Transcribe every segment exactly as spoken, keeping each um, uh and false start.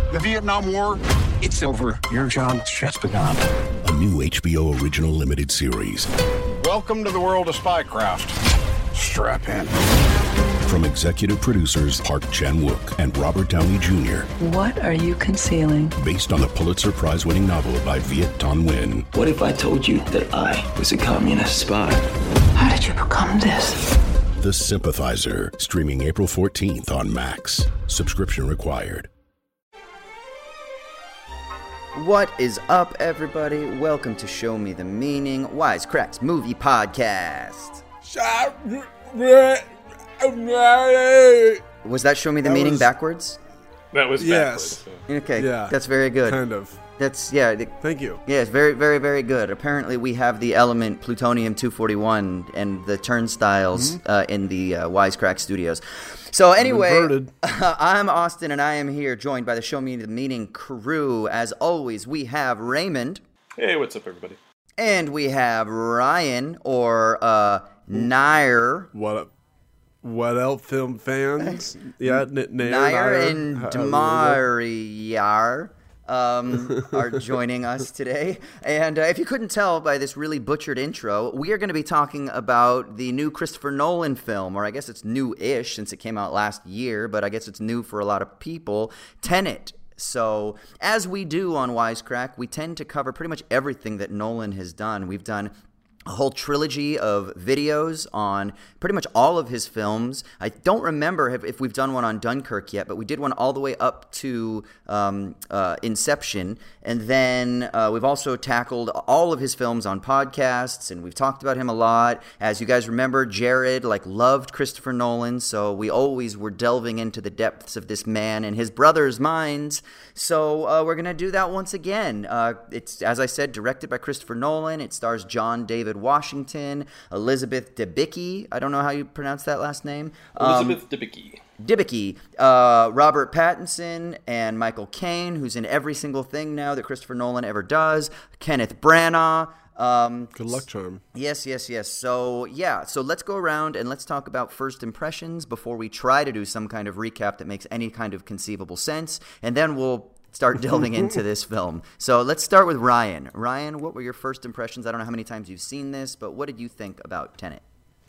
The Vietnam War, it's over. Your job's just begun. A new H B O original limited series. Welcome to the world of spycraft. Strap in. From executive producers Park Chan-wook and Robert Downey Junior What are you concealing? Based on the Pulitzer Prize-winning novel by Viet Thanh Nguyen. What if I told you that I was a communist spy? How did you become this? The Sympathizer, streaming April fourteenth on Max. Subscription required. What is up, everybody? Welcome to Show Me the Meaning, Wisecracks Movie Podcast. Was that Show Me the That Meaning was- backwards? That was Yes. backwards. Okay, Yeah. that's very good. Kind of. That's, yeah. the- Thank you. Yeah, it's very, very, very good. Apparently, we have the element plutonium two forty-one and the turnstiles Mm-hmm. uh, in the uh, Wisecrack Studios. So anyway, inverted. I'm Austin, and I am here joined by the Show Me the Meaning crew. As always, we have Raymond, Hey, what's up, everybody? and we have Ryan, or uh, Nair. What up? What up, film fans? Yeah, N- Nair, Nair Nair. and How- Demaryar um, are joining us today. And uh, if you couldn't tell by this really butchered intro, we are going to be talking about the new Christopher Nolan film, or I guess it's new-ish since it came out last year, but I guess it's new for a lot of people, Tenet. So, as we do on Wisecrack, we tend to cover pretty much everything that Nolan has done. We've done a whole trilogy of videos on pretty much all of his films. I don't remember if, if we've done one on Dunkirk yet, but we did one all the way up to um, uh, Inception. And then uh, we've also tackled all of his films on podcasts, and we've talked about him a lot. As you guys remember, Jared like loved Christopher Nolan, so we always were delving into the depths of this man and his brothers' minds. So uh, we're going to do that once again. Uh, it's, as I said, directed by Christopher Nolan. It stars John David Washington, Elizabeth Debicki. I don't know how you pronounce that last name. Um, Elizabeth Debicki. Debicki, uh, Robert Pattinson, and Michael Caine, who's in every single thing now that Christopher Nolan ever does. Kenneth Branagh. Um, Good luck charm. Yes, yes, yes. So, yeah, so let's go around and let's talk about first impressions before we try to do some kind of recap that makes any kind of conceivable sense, and then we'll start delving into this film. So let's start with Ryan. Ryan, what were your first impressions? I don't know how many times you've seen this, but what did you think about Tenet?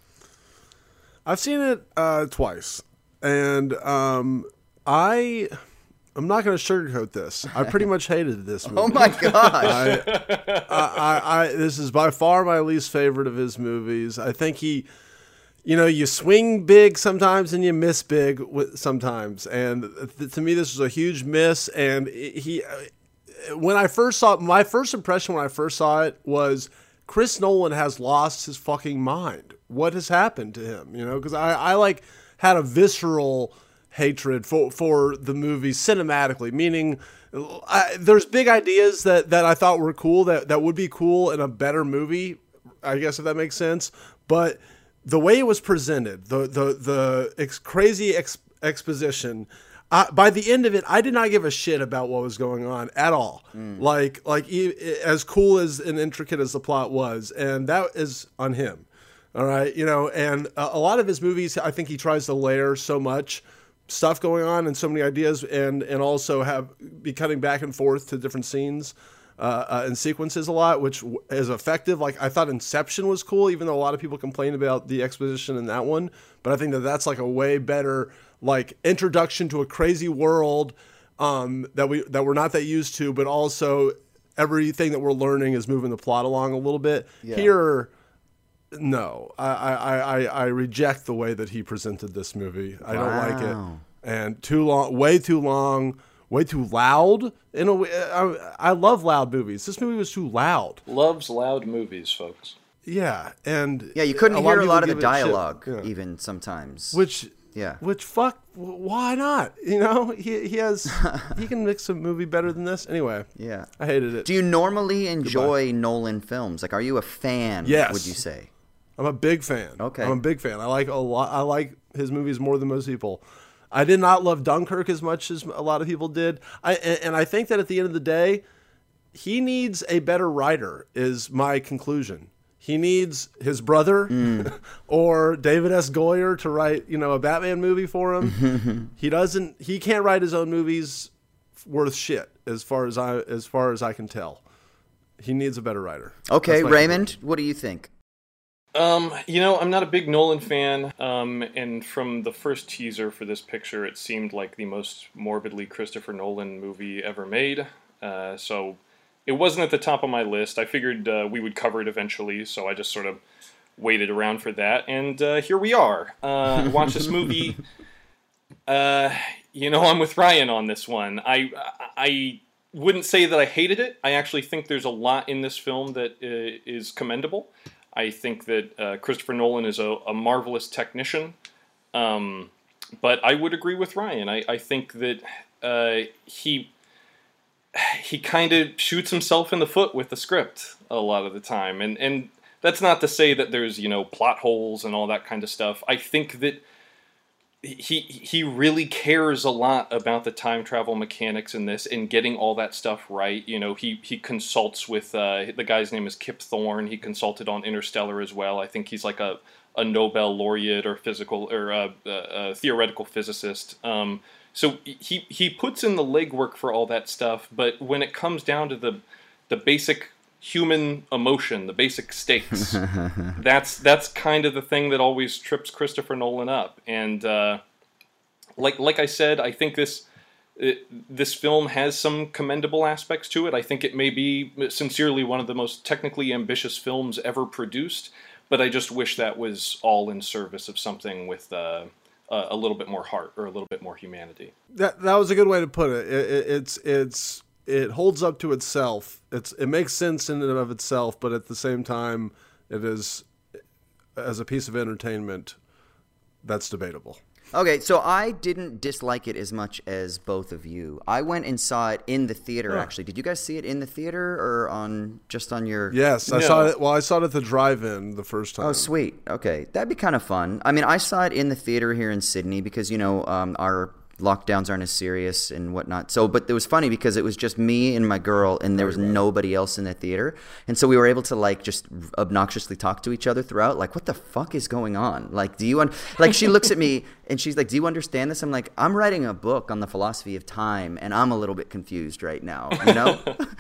I've seen it uh, twice, and um, I, I'm not going to sugarcoat this. I pretty much hated this movie. Oh my gosh! I, I, I, I, this is by far my least favorite of his movies. I think he, you know, you swing big sometimes and you miss big with- sometimes, and th- to me, this was a huge miss. And he, when I first saw it, my first impression when I first saw it was Chris Nolan has lost his fucking mind. What has happened to him? You know, because I, I like had a visceral hatred for for the movie cinematically, meaning I, there's big ideas that, that I thought were cool that, that would be cool in a better movie, I guess, if that makes sense. But the way it was presented, the the the ex- crazy ex- exposition, uh, by the end of it, I did not give a shit about what was going on at all. Mm. Like like e- as cool as and intricate as the plot was, and that is on him. All right, you know, and a, a lot of his movies, I think he tries to layer so much stuff going on and so many ideas, and and also have be cutting back and forth to different scenes uh, uh, and sequences a lot, which is effective. Like I thought Inception was cool, even though a lot of people complain about the exposition in that one. But I think that that's like a way better like introduction to a crazy world um, that we that we're not that used to, but also everything that we're learning is moving the plot along a little bit. Yeah. Here. No, I, I, I, I reject the way that he presented this movie. I don't like it, Wow. and too long, way too long, way too loud. In a way, I, I love loud movies. This movie was too loud. Loves loud movies, folks. Yeah, and Yeah, you couldn't a lot hear a people lot of the give it shit. dialogue, Yeah. even sometimes. Which, Yeah. which fuck, why not? You know, he he has he can mix a movie better than this. Anyway, Yeah. I hated it. Do you normally enjoy Nolan films? Like, are you a fan? Yes. Would you say? I'm a big fan. Okay. I'm a big fan. I like a lot. I like his movies more than most people. I did not love Dunkirk as much as a lot of people did. I and, and I think that at the end of the day, he needs a better writer. Is my conclusion. He needs his brother mm. or David S. Goyer to write, you know, a Batman movie for him. He doesn't. He can't write his own movies worth shit as far as I as far as I can tell. He needs a better writer. Okay, That's my Raymond, conclusion. what do you think? Um, you know, I'm not a big Nolan fan, um, and from the first teaser for this picture, it seemed like the most morbidly Christopher Nolan movie ever made. Uh, so it wasn't at the top of my list. I figured uh, we would cover it eventually, so I just sort of waited around for that, and uh, here we are. Uh, I watched this movie. Uh, you know, I'm with Ryan on this one. I I wouldn't say that I hated it. I actually think there's a lot in this film that uh, is commendable. I think that uh, Christopher Nolan is a, a marvelous technician, um, but I would agree with Ryan. I, I think that uh, he he kind of shoots himself in the foot with the script a lot of the time, and and that's not to say that there's, you know, plot holes and all that kind of stuff. I think that he he really cares a lot about the time travel mechanics in this and getting all that stuff right. You know, he he consults with uh, the guy's name is Kip Thorne. He consulted on Interstellar as well. I think he's like a, a Nobel laureate or physical or a, a, a theoretical physicist. Um, so he he puts in the legwork for all that stuff. But when it comes down to the the basic human emotion, the basic stakes, that's that's kind of the thing that always trips Christopher Nolan up. And uh, like like I said, I think this it, this film has some commendable aspects to it. I think it may be sincerely one of the most technically ambitious films ever produced, but I just wish that was all in service of something with uh, a, a little bit more heart or a little bit more humanity. That that was a good way to put it. it, it it's it's it holds up to itself. It's it makes sense in and of itself, but at the same time, it is, as a piece of entertainment, that's debatable. Okay, so I didn't dislike it as much as both of you. I went and saw it in the theater, Huh. actually. Did you guys see it in the theater or on just on your... Yes, I No. saw it. Well, I saw it at the drive-in the first time. Oh, sweet. Okay. That'd be kind of fun. I mean, I saw it in the theater here in Sydney because, you know, um, our lockdowns aren't as serious and whatnot. So, but it was funny because it was just me and my girl and there was nobody else in the theater. And so we were able to like just obnoxiously talk to each other throughout. Like, what the fuck is going on? Like, do you, un-? like she looks at me and she's like, do you understand this? I'm like, I'm writing a book on the philosophy of time and I'm a little bit confused right now, you know?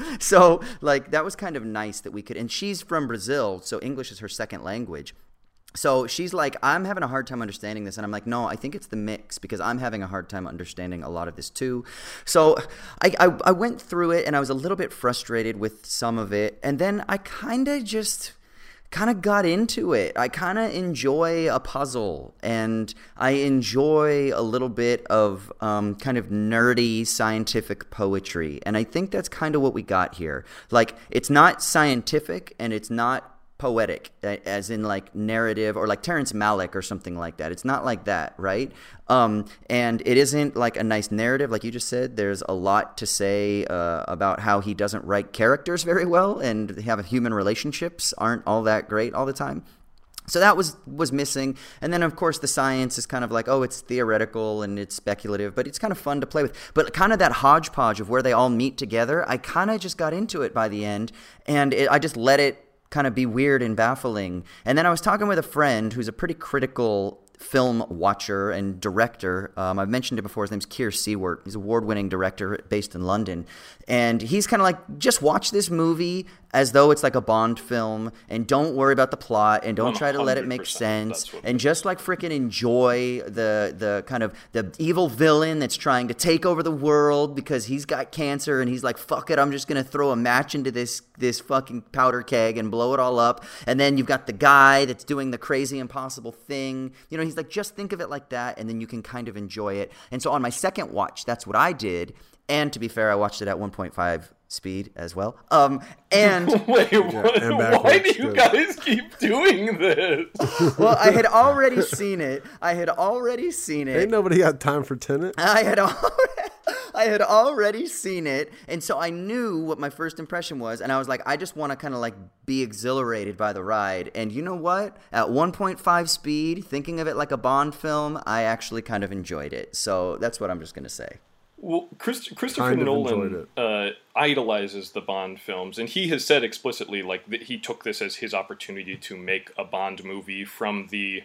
So like, that was kind of nice that we could, and she's from Brazil. So English is her second language. So she's like, I'm having a hard time understanding this. And I'm like, no, I think it's the mix because I'm having a hard time understanding a lot of this too. So I, I, I went through it and I was a little bit frustrated with some of it. And then I kind of just kind of got into it. I kind of enjoy a puzzle and I enjoy a little bit of um, kind of nerdy scientific poetry. And I think that's kind of what we got here. Like, it's not scientific and it's not poetic, as in like narrative or like Terrence Malick or something like that. It's not like that, right? Um, and it isn't like a nice narrative, like you just said. There's a lot to say uh, about how he doesn't write characters very well, and have human relationships aren't all that great all the time. So that was was missing. And then, of course, the science is kind of like, oh, it's theoretical and it's speculative, but it's kind of fun to play with. But kind of that hodgepodge of where they all meet together, I kind of just got into it by the end, and it, I just let it kind of be weird and baffling. And then I was talking with a friend who's a pretty critical film watcher and director. Um, I've mentioned it before. His name's Keir Seward. He's an award-winning director based in London. And he's kind of like, just watch this movie as though it's like a Bond film and don't worry about the plot and don't try to let it make sense and just like freaking enjoy the the kind of the evil villain that's trying to take over the world because he's got cancer and he's like, fuck it, I'm just going to throw a match into this this fucking powder keg and blow it all up. And then you've got the guy that's doing the crazy impossible thing. You know, he's like, just think of it like that and then you can kind of enjoy it. And so on my second watch, that's what I did. And to be fair, I watched it at one point five speed as well. Um, and Wait, what, and why do backwards, you good. guys keep doing this? well, I had already seen it. I had already seen it. Ain't nobody got time for Tenet. I had already, I had already seen it, and so I knew what my first impression was, and I was like, I just want to kind of like be exhilarated by the ride. And you know what? At one point five speed, thinking of it like a Bond film, I actually kind of enjoyed it. So that's what I'm just going to say. Well, Chris, Christopher Kind of Nolan enjoyed uh, idolizes the Bond films, and he has said explicitly like that he took this as his opportunity to make a Bond movie from the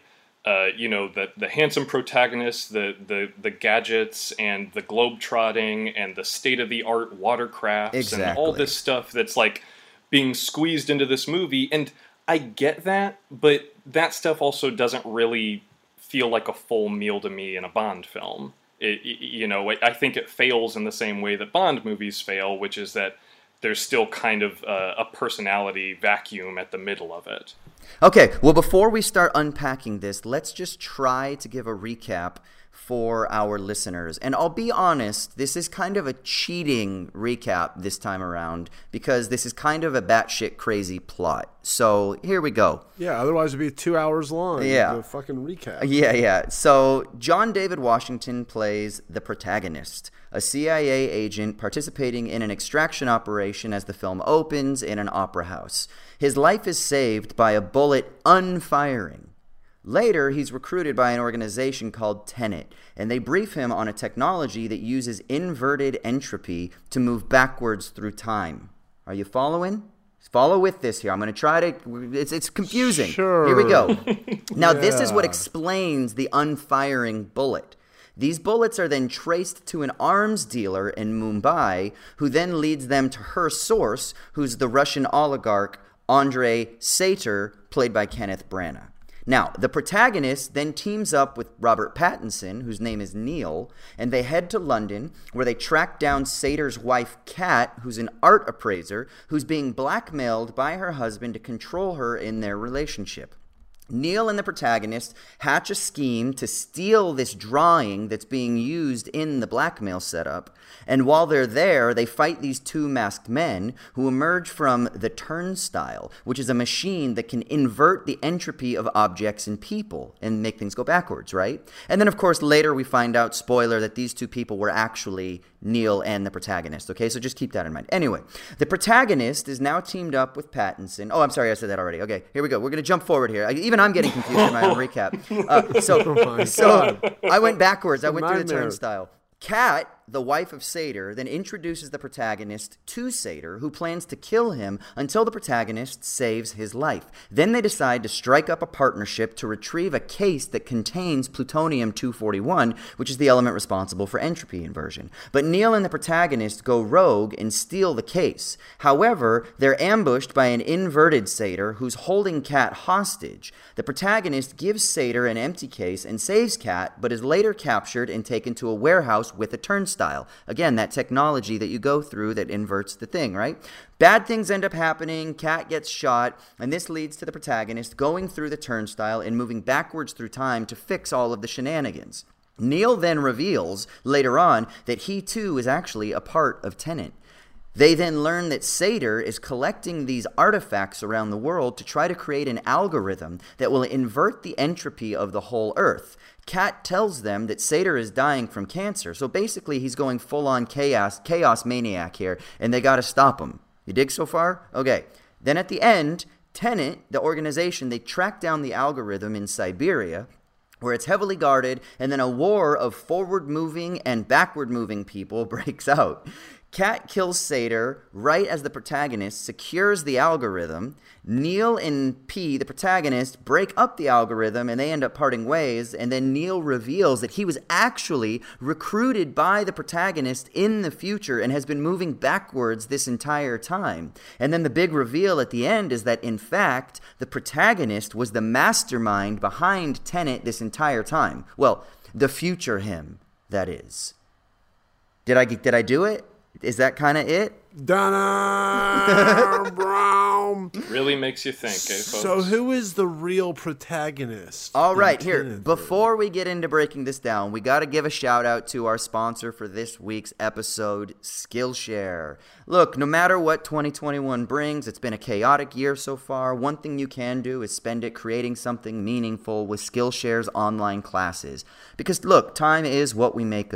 uh, you know, the the handsome protagonist, the the the gadgets and the globe trotting and the state of the art watercrafts Exactly. and all this stuff that's like being squeezed into this movie. And I get that, but that stuff also doesn't really feel like a full meal to me in a Bond film. It, you know, I think it fails in the same way that Bond movies fail, which is that there's still kind of a, a personality vacuum at the middle of it. Okay, well, before we start unpacking this, let's just try to give a recap for our listeners. And I'll be honest, this is kind of a cheating recap this time around because this is kind of a batshit crazy plot. So here we go. Yeah, otherwise it'd be two hours long. Yeah. The fucking recap. Yeah, yeah. So John David Washington plays the protagonist, a C I A agent participating in an extraction operation as the film opens in an opera house. His life is saved by a bullet unfiring. Later, he's recruited by an organization called Tenet, and they brief him on a technology that uses inverted entropy to move backwards through time. Are you following? Follow with this here. I'm going to try to... It's, it's confusing. Sure. Here we go. Now, Yeah. this is what explains the unfiring bullet. These bullets are then traced to an arms dealer in Mumbai, who then leads them to her source, who's the Russian oligarch Andrei Sater, played by Kenneth Branagh. Now, the protagonist then teams up with Robert Pattinson, whose name is Neil, and they head to London, where they track down Sater's wife, Kat, who's an art appraiser, who's being blackmailed by her husband to control her in their relationship. Neil and the protagonist hatch a scheme to steal this drawing that's being used in the blackmail setup, and while they're there, they fight these two masked men who emerge from the turnstile, which is a machine that can invert the entropy of objects and people and make things go backwards, right? And then, of course, later we find out, spoiler, that these two people were actually Neil and the protagonist, okay? So just keep that in mind. Anyway, the protagonist is now teamed up with Pattinson. Oh, I'm sorry, I said that already. Okay, here we go. We're going to jump forward here. I, even I'm getting confused in my own recap. Uh, so Oh so I went backwards. I went through the Nightmare. turnstile. Kat, the wife of Sater, then introduces the protagonist to Sater, who plans to kill him until the protagonist saves his life. Then they decide to strike up a partnership to retrieve a case that contains plutonium two forty-one, which is the element responsible for entropy inversion. But Neil and the protagonist go rogue and steal the case. However, they're ambushed by an inverted Sater who's holding Kat hostage. The protagonist gives Sater an empty case and saves Kat, but is later captured and taken to a warehouse with a turnstile. Again, that technology that you go through that inverts the thing, right? Bad things end up happening, Kat gets shot, and this leads to the protagonist going through the turnstile and moving backwards through time to fix all of the shenanigans. Neil then reveals later on that he too is actually a part of Tenet. They then learn that Sater is collecting these artifacts around the world to try to create an algorithm that will invert the entropy of the whole Earth. Kat tells them that Sater is dying from cancer, so basically he's going full-on chaos, chaos maniac here, and they gotta stop him. You dig so far? Okay. Then at the end, Tenet, the organization, they track down the algorithm in Siberia, where it's heavily guarded, and then a war of forward-moving and backward-moving people breaks out. Kat kills Sater right as the protagonist secures the algorithm. Neil and P, the protagonist, break up the algorithm and they end up parting ways. And then Neil reveals that he was actually recruited by the protagonist in the future and has been moving backwards this entire time. And then the big reveal at the end is that, in fact, the protagonist was the mastermind behind Tenet this entire time. Well, the future him, that is. Did I, did I do it? Is that kind of it? Donna Brown. Really makes you think, eh, folks? So who is the real protagonist? All in right, here, Tenet? before we get into breaking this down, we got to give a shout out to our sponsor for this week's episode, Skillshare. Look, no matter what twenty twenty-one brings, it's been a chaotic year so far. One thing you can do is spend it creating something meaningful with Skillshare's online classes. Because look, time is what we make of it.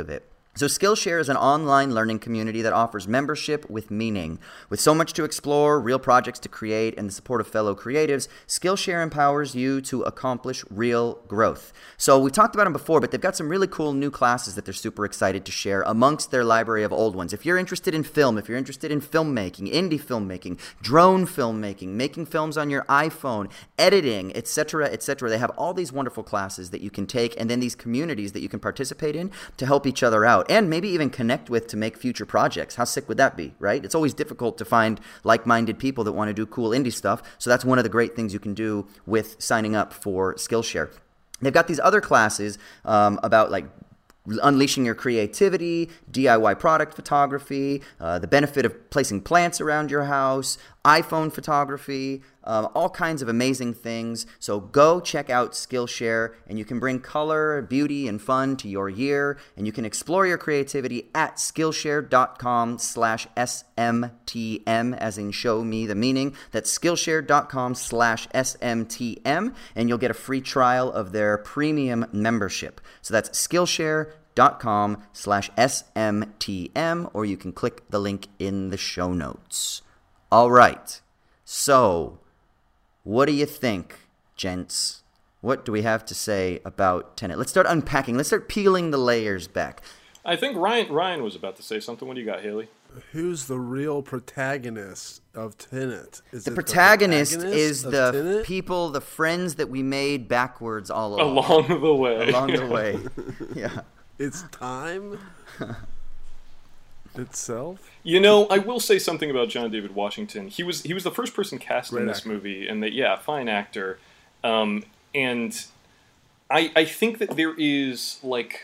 So Skillshare is an online learning community that offers membership with meaning. With so much to explore, real projects to create, and the support of fellow creatives, Skillshare empowers you to accomplish real growth. So we talked about them before, but they've got some really cool new classes that they're super excited to share amongst their library of old ones. If you're interested in film, if you're interested in filmmaking, indie filmmaking, drone filmmaking, making films on your iPhone, editing, et cetera, et cetera, they have all these wonderful classes that you can take, and then these communities that you can participate in to help each other out. And maybe even connect with to make future projects. How sick would that be, right? It's always difficult to find like-minded people that want to do cool indie stuff. So that's one of the great things you can do with signing up for Skillshare. They've got these other classes um, about like unleashing your creativity, D I Y product photography, uh, the benefit of placing plants around your house, iPhone photography, um, all kinds of amazing things. So go check out Skillshare, and you can bring color, beauty, and fun to your year, and you can explore your creativity at Skillshare.com slash SMTM, as in show me the meaning. That's Skillshare.com slash SMTM, and you'll get a free trial of their premium membership. So that's Skillshare.com dot com slash SMTM, or you can click the link in the show notes. All right. So, what do you think, gents? What do we have to say about Tenet? Let's start unpacking. Let's start peeling the layers back. I think Ryan Ryan was about to say something. What do you got, Haley? Who's the real protagonist of Tenet? Is the, it protagonist the protagonist is of the Tenet? people, the friends that we made backwards all along. Along the way. Along the way. Yeah. It's time itself. You know, I will say something about John David Washington. He was he was the first person cast Great in this actor. movie, and that yeah, fine actor. Um, and I I think that there is like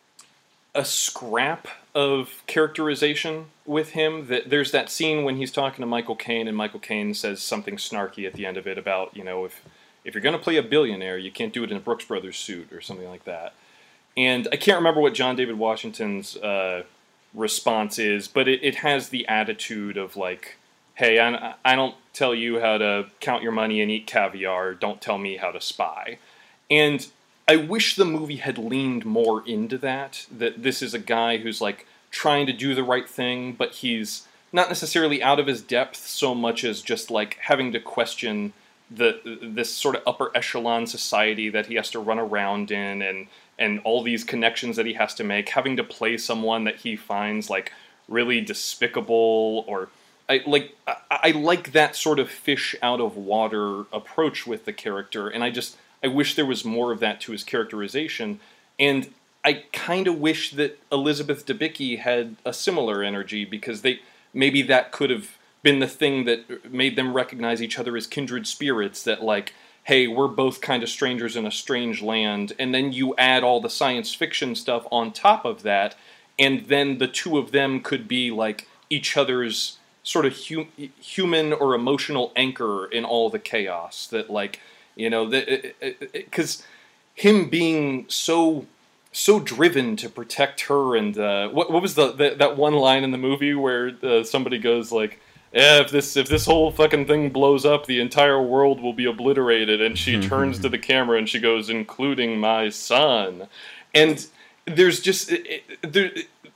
a scrap of characterization with him. That there's that scene when he's talking to Michael Caine, and Michael Caine says something snarky at the end of it about, you know, if if you're going to play a billionaire, you can't do it in a Brooks Brothers suit or something like that. And I can't remember what John David Washington's uh, response is, but it, it has the attitude of like, hey, I, I don't tell you how to count your money and eat caviar, don't tell me how to spy. And I wish the movie had leaned more into that, that this is a guy who's like trying to do the right thing, but he's not necessarily out of his depth so much as just like having to question the this sort of upper echelon society that he has to run around in, and and all these connections that he has to make, having to play someone that he finds like really despicable, or I like I, I like that sort of fish out of water approach with the character, and I just I wish there was more of that to his characterization, and I kind of wish that Elizabeth Debicki had a similar energy, because they maybe that could have been the thing that made them recognize each other as kindred spirits, that like, hey, we're both kind of strangers in a strange land, and then you add all the science fiction stuff on top of that, and then the two of them could be like each other's sort of hum- human or emotional anchor in all the chaos. That like, you know, because him being so so driven to protect her, and uh, what what was the, the that one line in the movie where uh, somebody goes like, yeah, if this if this whole fucking thing blows up, the entire world will be obliterated. And she turns to the camera and she goes, including my son. And there's just it, it, there,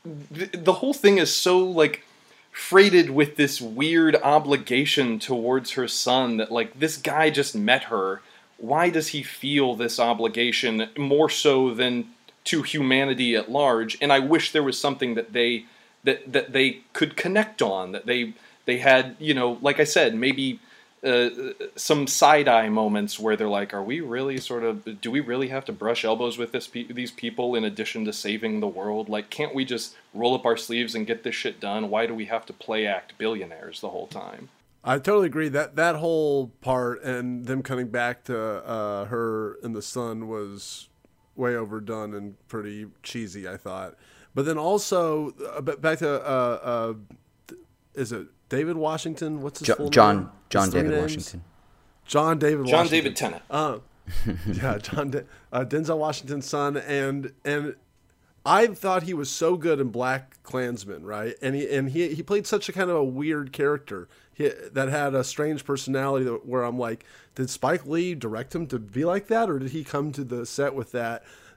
it, the whole thing is so like freighted with this weird obligation towards her son, that like this guy just met her. Why does he feel this obligation more so than to humanity at large? And I wish there was something that they that that they could connect on, that they. They had, you know, like I said, maybe uh, some side-eye moments where they're like, are we really sort of, do we really have to brush elbows with this pe- these people in addition to saving the world? Like, can't we just roll up our sleeves and get this shit done? Why do we have to play act billionaires the whole time? I totally agree. That that whole part and them coming back to uh, her and the son was way overdone and pretty cheesy, I thought. But then also, uh, back to, uh, uh, is it David Washington? What's his Jo- full John name? John His three David names? Washington. John David John Washington. David Tennant. Uh, yeah, John De- uh, Denzel Washington's son, and and I thought he was so good in Black Klansman, right? And he and he he played such a kind of a weird character he, that had a strange personality that, where I'm like, did Spike Lee direct him to be like that, or did he come to the set with that?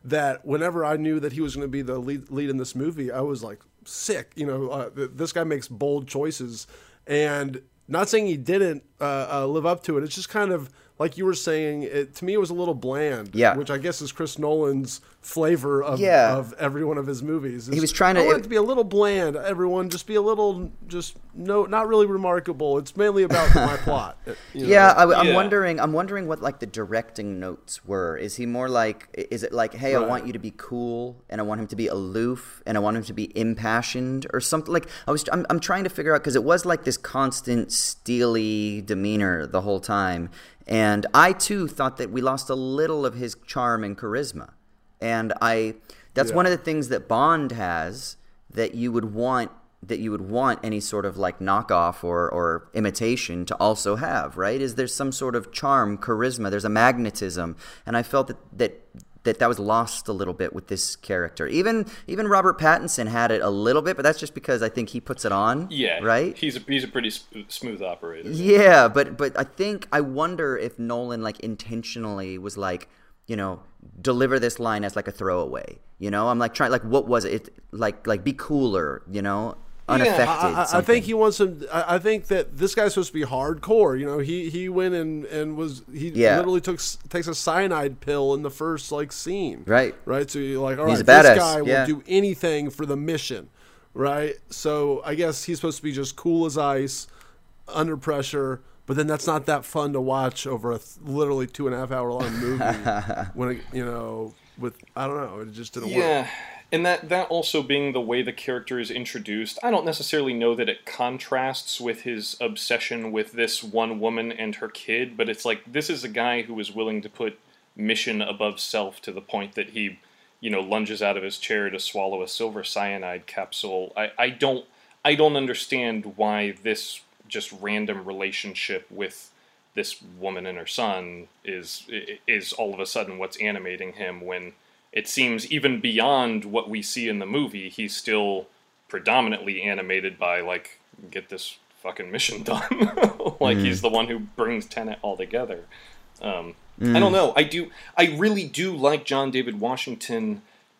that whenever I knew that he was going to be the lead, lead in this movie, I was like sick. You know, uh, th- this guy makes bold choices, and not saying he didn't uh, uh, live up to it. It's just kind of like you were saying. It, to me, it was a little bland. Yeah. Which I guess is Chris Nolan's flavor of Yeah. of every one of his movies. He was trying to- I want it to be a little bland. Everyone, just be a little, just no, not really remarkable. It's mainly about my plot. you know? Yeah, I, I'm Yeah. wondering. I'm wondering what like the directing notes were. Is he more like? Is it like, hey, I Right. want you to be cool, and I want him to be aloof, and I want him to be impassioned, or something? Like I was, I'm, I'm trying to figure out because it was like this constant steely demeanor the whole time, and I too thought that we lost a little of his charm and charisma, and I. That's Yeah. one of the things that Bond has that you would want that you would want any sort of like knockoff or, or imitation to also have, right? Is there's some sort of charm, charisma, there's a magnetism, and I felt that that that, that was lost a little bit with this character. Even even Robert Pattinson had it a little bit, but that's just because I think he puts it on, Yeah, right? He's a he's a pretty sp- smooth operator. Yeah, but but I think I wonder if Nolan like intentionally was like, you know, deliver this line as like a throwaway. You know, I'm like trying like what was it? it like like be cooler, you know, unaffected. I, I, I something. think he wants him. I I think that this guy's supposed to be hardcore. You know, he he went and and was he Yeah. literally took takes a cyanide pill in the first like scene. Right. Right. So you're like, all He's right, a badass, this guy yeah. will do anything for the mission. Right. So I guess he's supposed to be just cool as ice, under pressure. But then that's not that fun to watch over a th- literally two and a half hour long movie. when it, you know, with I don't know, it just didn't work. Yeah, and that that also being the way the character is introduced, I don't necessarily know that it contrasts with his obsession with this one woman and her kid, but it's like this is a guy who is willing to put mission above self to the point that he, you know, lunges out of his chair to swallow a silver cyanide capsule. I, I don't I don't understand why this just random relationship with this woman and her son is is all of a sudden what's animating him when it seems even beyond what we see in the movie, he's still predominantly animated by like get this fucking mission done. like mm. he's the one who brings Tenet all together. Um, mm. I don't know. I do. I really do like John David Washington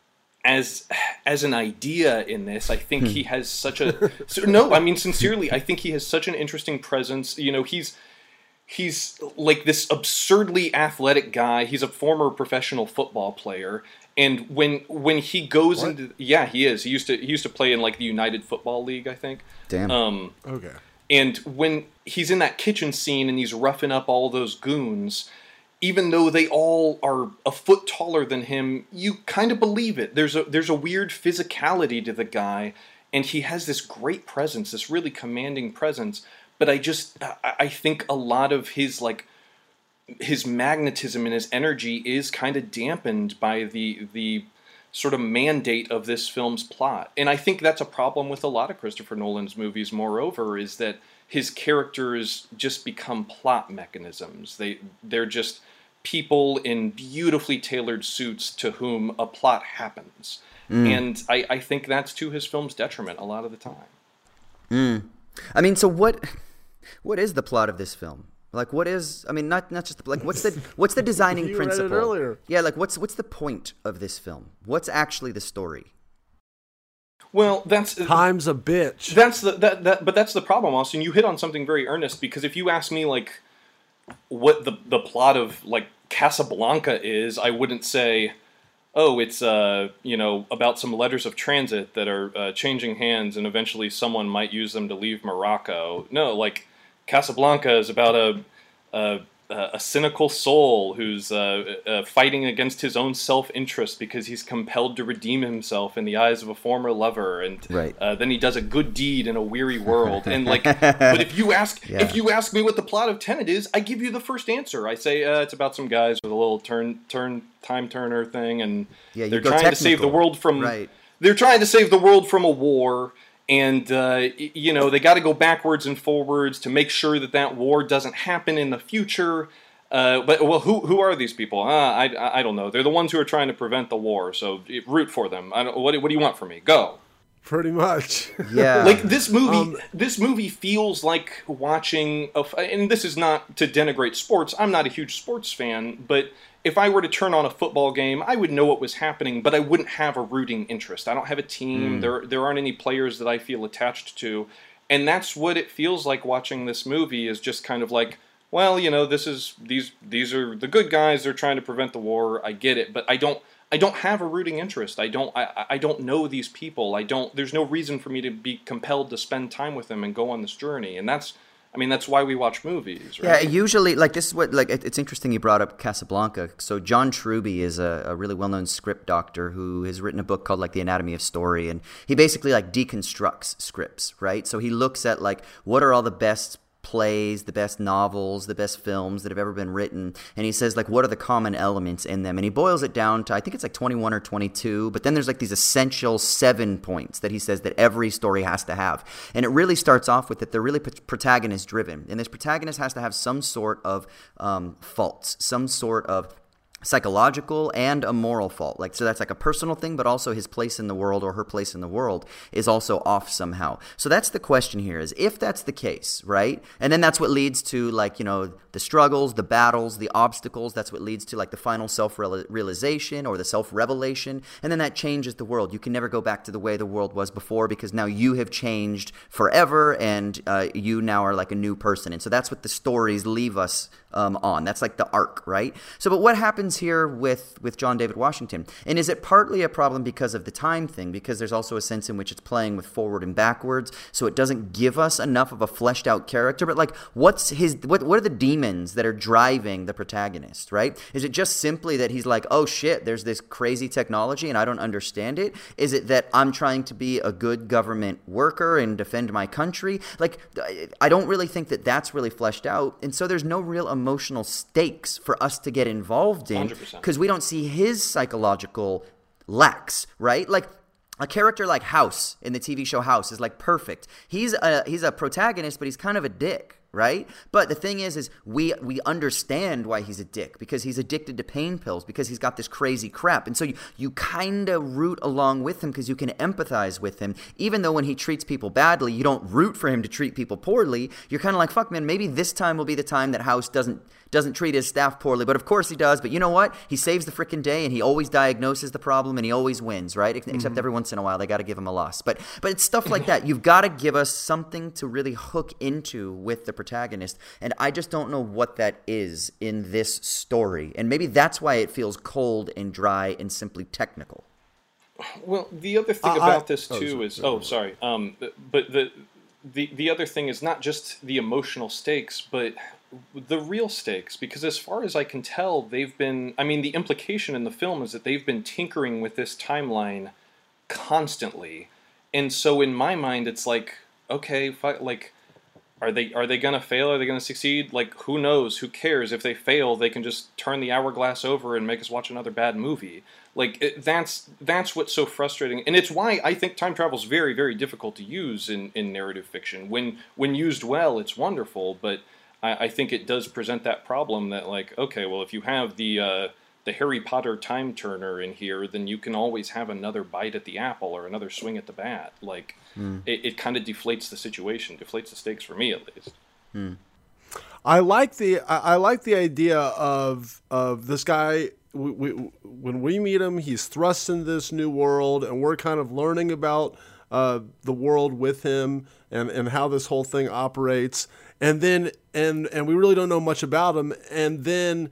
as as an idea in this. I think he has such a so, no. I mean sincerely, I think he has such an interesting presence. You know, he's. He's like this absurdly athletic guy. He's a former professional football player, and when when he goes what? into yeah, he is. He used to he used to play in like the United Football League, I think. Damn. Um, okay. And when he's in that kitchen scene and he's roughing up all those goons, even though they all are a foot taller than him, you kind of believe it. There's a there's a weird physicality to the guy, and he has this great presence, this really commanding presence. But I just, I think a lot of his, like, his magnetism and his energy is kind of dampened by the the sort of mandate of this film's plot. And I think that's a problem with a lot of Christopher Nolan's movies, moreover, is that his characters just become plot mechanisms. They, they're just people in beautifully tailored suits to whom a plot happens. Mm. And I, I think that's to his film's detriment a lot of the time. Mm. I mean, so what? What is the plot of this film? Like, what is? I mean, not not just the, like what's the what's the designing you principle? Read it earlier. Yeah, like what's what's the point of this film? What's actually the story? Well, that's time's a bitch. That's the that that, but that's the problem, Austin. You hit on something very earnest because if you ask me like what the the plot of like Casablanca is, I wouldn't say, oh, it's, uh, you know, about some letters of transit that are uh, changing hands and eventually someone might use them to leave Morocco. No, like, Casablanca is about a a, a cynical soul who's uh, uh, fighting against his own self-interest because he's compelled to redeem himself in the eyes of a former lover, and right. uh, then he does a good deed in a weary world. And like, but if you ask yeah. if you ask me what the plot of Tenet is, I give you the first answer. I say uh, it's about some guys with a little turn turn time turner thing, and yeah, they're go trying technical. to save the world from right. they're trying to save the world from a war. And, uh, you know, they got to go backwards and forwards to make sure that that war doesn't happen in the future. Uh, but, well, who who are these people? Uh, I, I don't know. They're the ones who are trying to prevent the war, so root for them. I don't, what, what do you want from me? Go. Pretty much. Yeah. Like this movie, Um, this movie feels like watching. A, and this is not to denigrate sports. I'm not a huge sports fan, but if I were to turn on a football game, I would know what was happening, but I wouldn't have a rooting interest. I don't have a team. Mm. There, there aren't any players that I feel attached to, and that's what it feels like watching this movie. Is just kind of like, well, you know, this is these these are the good guys. They're trying to prevent the war. I get it, but I don't. I don't have a rooting interest. I don't. I, I don't know these people. I don't. There's no reason for me to be compelled to spend time with them and go on this journey. And that's. I mean, that's why we watch movies, right? Yeah, usually, like, this is what, like, it, it's interesting you brought up Casablanca. So John Truby is a, a really well-known script doctor who has written a book called, like, The Anatomy of Story, and he basically, like, deconstructs scripts, right? So he looks at, like, what are all the best plays, the best novels, the best films that have ever been written, and he says, like, what are the common elements in them? And he boils it down to, I think it's like twenty-one or twenty-two, but then there's like these essential seven points that he says that every story has to have. And it really starts off with that they're really protagonist driven, and this protagonist has to have some sort of um, faults, some sort of psychological and a moral fault. Like, so that's like a personal thing, but also his place in the world or her place in the world is also off somehow. So that's the question here, is if that's the case, right? And then that's what leads to, like, you know, the struggles, the battles, the obstacles. That's what leads to, like, the final self-realization or the self-revelation. And then that changes the world. You can never go back to the way the world was before, because now you have changed forever, and uh, you now are like a new person. And so that's what the stories leave us um, on. That's like the arc, right? So, but what happens here with, with John David Washington? And is it partly a problem because of the time thing? Because there's also a sense in which it's playing with forward and backwards, so it doesn't give us enough of a fleshed out character. But, like, what's his, what, what are the demons that are driving the protagonist, right? Is it just simply that he's like, oh shit, there's this crazy technology and I don't understand it? Is it that I'm trying to be a good government worker and defend my country? Like, I don't really think that that's really fleshed out. And so there's no real emotional stakes for us to get involved in, because we don't see his psychological lacks, right? Like, a character like House in the T V show House is, like, perfect. He's a he's a protagonist, but he's kind of a dick, right? But the thing is, is we we understand why he's a dick, because he's addicted to pain pills, because he's got this crazy crap. And so you, you kind of root along with him because you can empathize with him, even though when he treats people badly, you don't root for him to treat people poorly. You're kind of like, fuck, man, maybe this time will be the time that House doesn't doesn't treat his staff poorly. But of course he does. But you know what? He saves the freaking day, and he always diagnoses the problem, and he always wins, right? Except mm-hmm. every once in a while they got to give him a loss. But but it's stuff like that. You've got to give us something to really hook into with the protagonist, and I just don't know what that is in this story. And maybe that's why it feels cold and dry and simply technical. Well, the other thing uh, about I, this too oh, is oh sorry, um, but the the the other thing is not just the emotional stakes, but the real stakes, because as far as I can tell, they've been, I mean, the implication in the film is that they've been tinkering with this timeline constantly. And so in my mind, it's like, okay, like, are they are they going to fail? Are they going to succeed? Like, who knows? Who cares? If they fail, they can just turn the hourglass over and make us watch another bad movie. Like, it, that's that's what's so frustrating. And it's why I think time travel is very, very difficult to use in, in narrative fiction. When, when used well, it's wonderful, but I think it does present that problem that, like, okay, well, if you have the uh, the Harry Potter time turner in here, then you can always have another bite at the apple or another swing at the bat. Like, mm. it, it kind of deflates the situation, deflates the stakes for me at least. Mm. I like the I, I like the idea of of this guy. We, we, when we meet him, he's thrust into this new world, and we're kind of learning about uh, the world with him and, and how this whole thing operates. And then, and and we really don't know much about him. And then,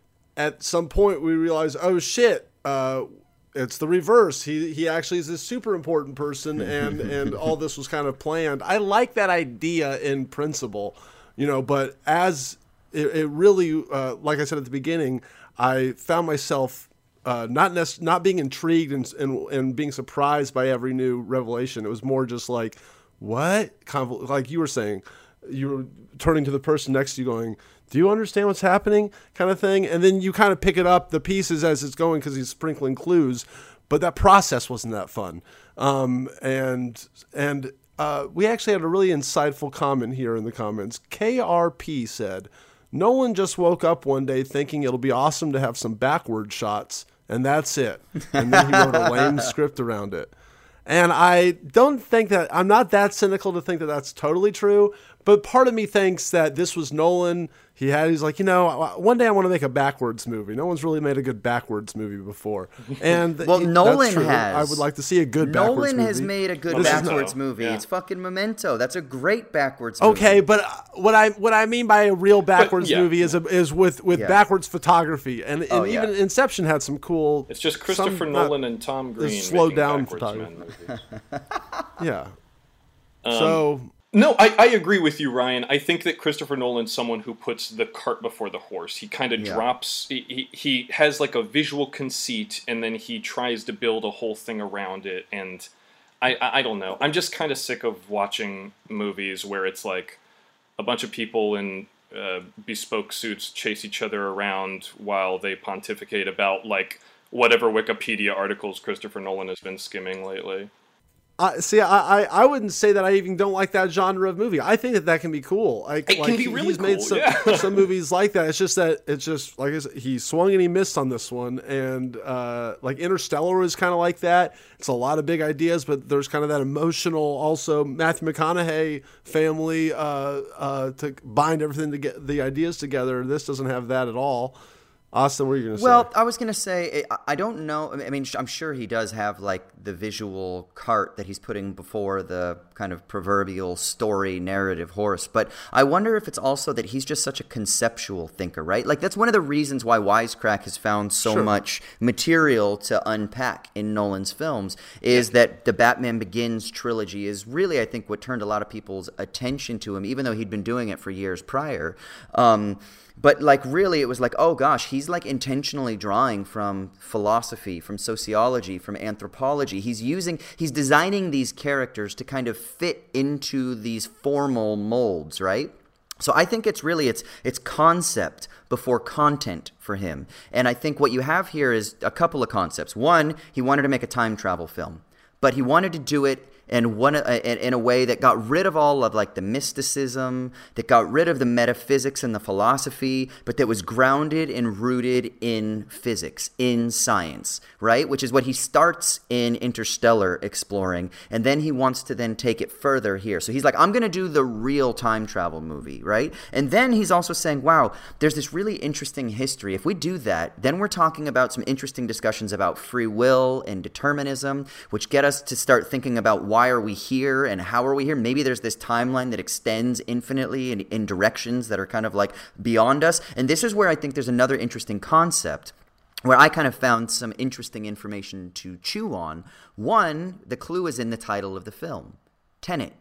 at some point, we realize, oh shit, uh, it's the reverse. He he actually is a super important person, and and all this was kind of planned. I like that idea in principle, you know. But as it, it really, uh, like I said at the beginning, I found myself uh, not nec- not being intrigued and, and and being surprised by every new revelation. It was more just like, what? Convol- like you were saying. You were turning to the person next to you going, do you understand what's happening, kind of thing? And then you kind of pick it up, the pieces as it's going, because he's sprinkling clues. But that process wasn't that fun. Um, and and uh, we actually had a really insightful comment here in the comments. K R P said, Nolan just woke up one day thinking it'll be awesome to have some backward shots, and that's it. And then he wrote a lame script around it. And I don't think that, I'm not that cynical to think that that's totally true, but part of me thinks that this was Nolan. He had, he's like, you know, one day I want to make a backwards movie. No one's really made a good backwards movie before. And well, he, Nolan that's has. I would like to see a good backwards Nolan movie. has made a good This backwards is- movie. yeah. It's fucking Memento. That's a great backwards movie. Okay, but uh, what I what I mean by a real backwards yeah. movie is a, is with, with Yeah. backwards photography, and, and Oh, yeah. even Inception had some cool. It's just Christopher some, not- Nolan and Tom Green slowed making down backwards photography. men movies. Yeah. Um, so No, I, I agree with you, Ryan. I think that Christopher Nolan's someone who puts the cart before the horse. He kind of Yeah. drops, he, he, he has like a visual conceit, and then he tries to build a whole thing around it. And I, I, I don't know. I'm just kind of sick of watching movies where it's like a bunch of people in uh, bespoke suits chase each other around while they pontificate about like whatever Wikipedia articles Christopher Nolan has been skimming lately. I see. I, I I wouldn't say that I even don't like that genre of movie. I think that that can be cool. Like, It can like be he- really he's made cool, some yeah. some movies like that. It's just that it's just like I said, he swung and he missed on this one. And uh, like Interstellar is kind of like that. It's a lot of big ideas, but there's kind of that emotional also Matthew McConaughey family uh, uh, to bind everything to get the ideas together. This doesn't have that at all. Austin, what are you going to say? Well, I was going to say, I- I don't know. I mean, I'm sure he does have like the visual cart that he's putting before the kind of proverbial story narrative horse. But I wonder if it's also that he's just such a conceptual thinker, right? Like that's one of the reasons why Wisecrack has found so Sure. much material to unpack in Nolan's films is that the Batman Begins trilogy is really, I think, what turned a lot of people's attention to him, even though he'd been doing it for years prior. Um, But like really it was like, oh gosh, he's like intentionally drawing from philosophy, from sociology, from anthropology. He's using, he's designing these characters to kind of fit into these formal molds, right? So I think it's really, it's it's concept before content for him. And I think what you have here is a couple of concepts. One, he wanted to make a time travel film, but he wanted to do it and one in a way that got rid of all of like the mysticism, that got rid of the metaphysics and the philosophy, but that was grounded and rooted in physics, in science, right? Which is what he starts in Interstellar exploring, and then he wants to then take it further here. So he's like, I'm going to do the real time travel movie, right? And then he's also saying, wow, there's this really interesting history. If we do that, then we're talking about some interesting discussions about free will and determinism, which get us to start thinking about why Why are we here and how are we here? Maybe there's this timeline that extends infinitely in, in directions that are kind of like beyond us. And this is where I think there's another interesting concept where I kind of found some interesting information to chew on. One, the clue is in the title of the film. Tenet.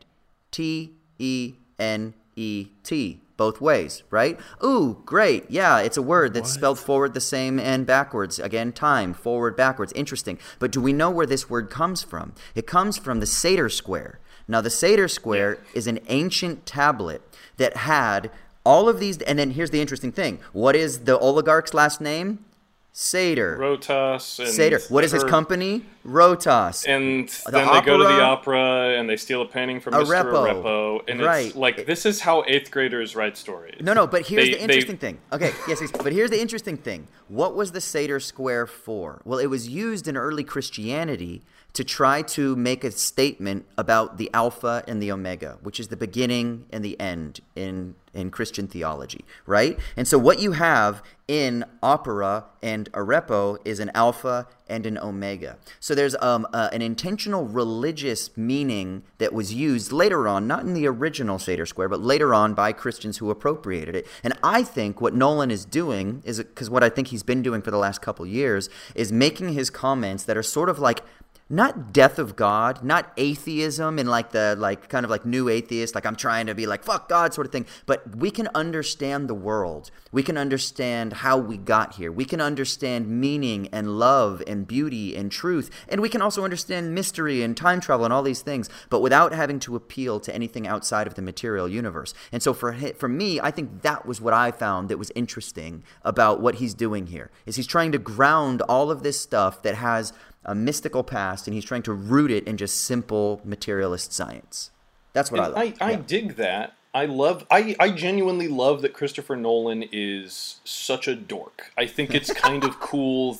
T E N E T. Both ways, right? Ooh, great. Yeah, it's a word that's what? spelled forward the same and backwards. Again, time, forward, backwards. Interesting. But do we know where this word comes from? It comes from the Seder Square. Now, the Seder Square yeah. is an ancient tablet that had all of these. And then here's the interesting thing. What is the oligarch's last name? Seder. Rotas. And Seder. What is his company? Rotas. And the then opera, they go to the opera and they steal a painting from Mister Arepo. Arepo. And right. it's like, this is how eighth graders write stories. No, no, but here's they, the interesting they... thing. Okay, yes, yes, but here's the interesting thing. What was the Seder Square for? Well, it was used in early Christianity to try to make a statement about the Alpha and the Omega, which is the beginning and the end in in Christian theology, right? And so what you have in opera and arepo is an alpha and an omega. So there's um, uh, an intentional religious meaning that was used later on, not in the original Seder Square, but later on by Christians who appropriated it. And I think what Nolan is doing is, because what I think he's been doing for the last couple years, is making his comments that are sort of like, not death of God, not atheism and like the like kind of like new atheist, like I'm trying to be like fuck God sort of thing, but we can understand the world. We can understand how we got here. We can understand meaning and love and beauty and truth, and we can also understand mystery and time travel and all these things, but without having to appeal to anything outside of the material universe. And so for for me, I think that was what I found that was interesting about what he's doing here. Is he's trying to ground all of this stuff that has a mystical past, and he's trying to root it in just simple materialist science. That's what and I like. I, I yeah. dig that. I love, I, I genuinely love that Christopher Nolan is such a dork. I think it's kind of cool that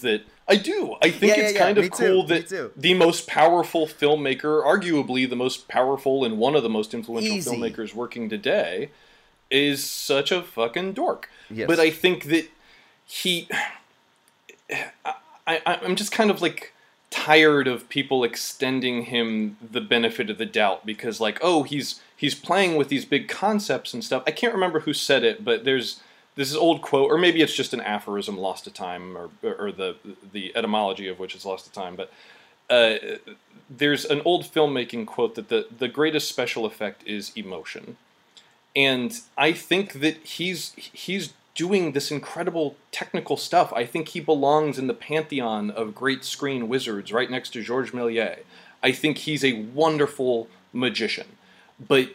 I do. I think Yeah, it's yeah, yeah. kind of Me too. cool Me that too. the most powerful filmmaker, arguably the most powerful and one of the most influential Easy. filmmakers working today, is such a fucking dork. Yes. But I think that he... I, I, I'm just kind of, like, tired of people extending him the benefit of the doubt because, like, oh, he's he's playing with these big concepts and stuff. I can't remember who said it, but there's this old quote, or maybe it's just an aphorism lost to time, or or the the etymology of which is lost to time, but uh, there's an old filmmaking quote that the, the greatest special effect is emotion. And I think that he's he's doing this incredible technical stuff. I think he belongs in the pantheon of great screen wizards right next to Georges Méliès. I think he's a wonderful magician. But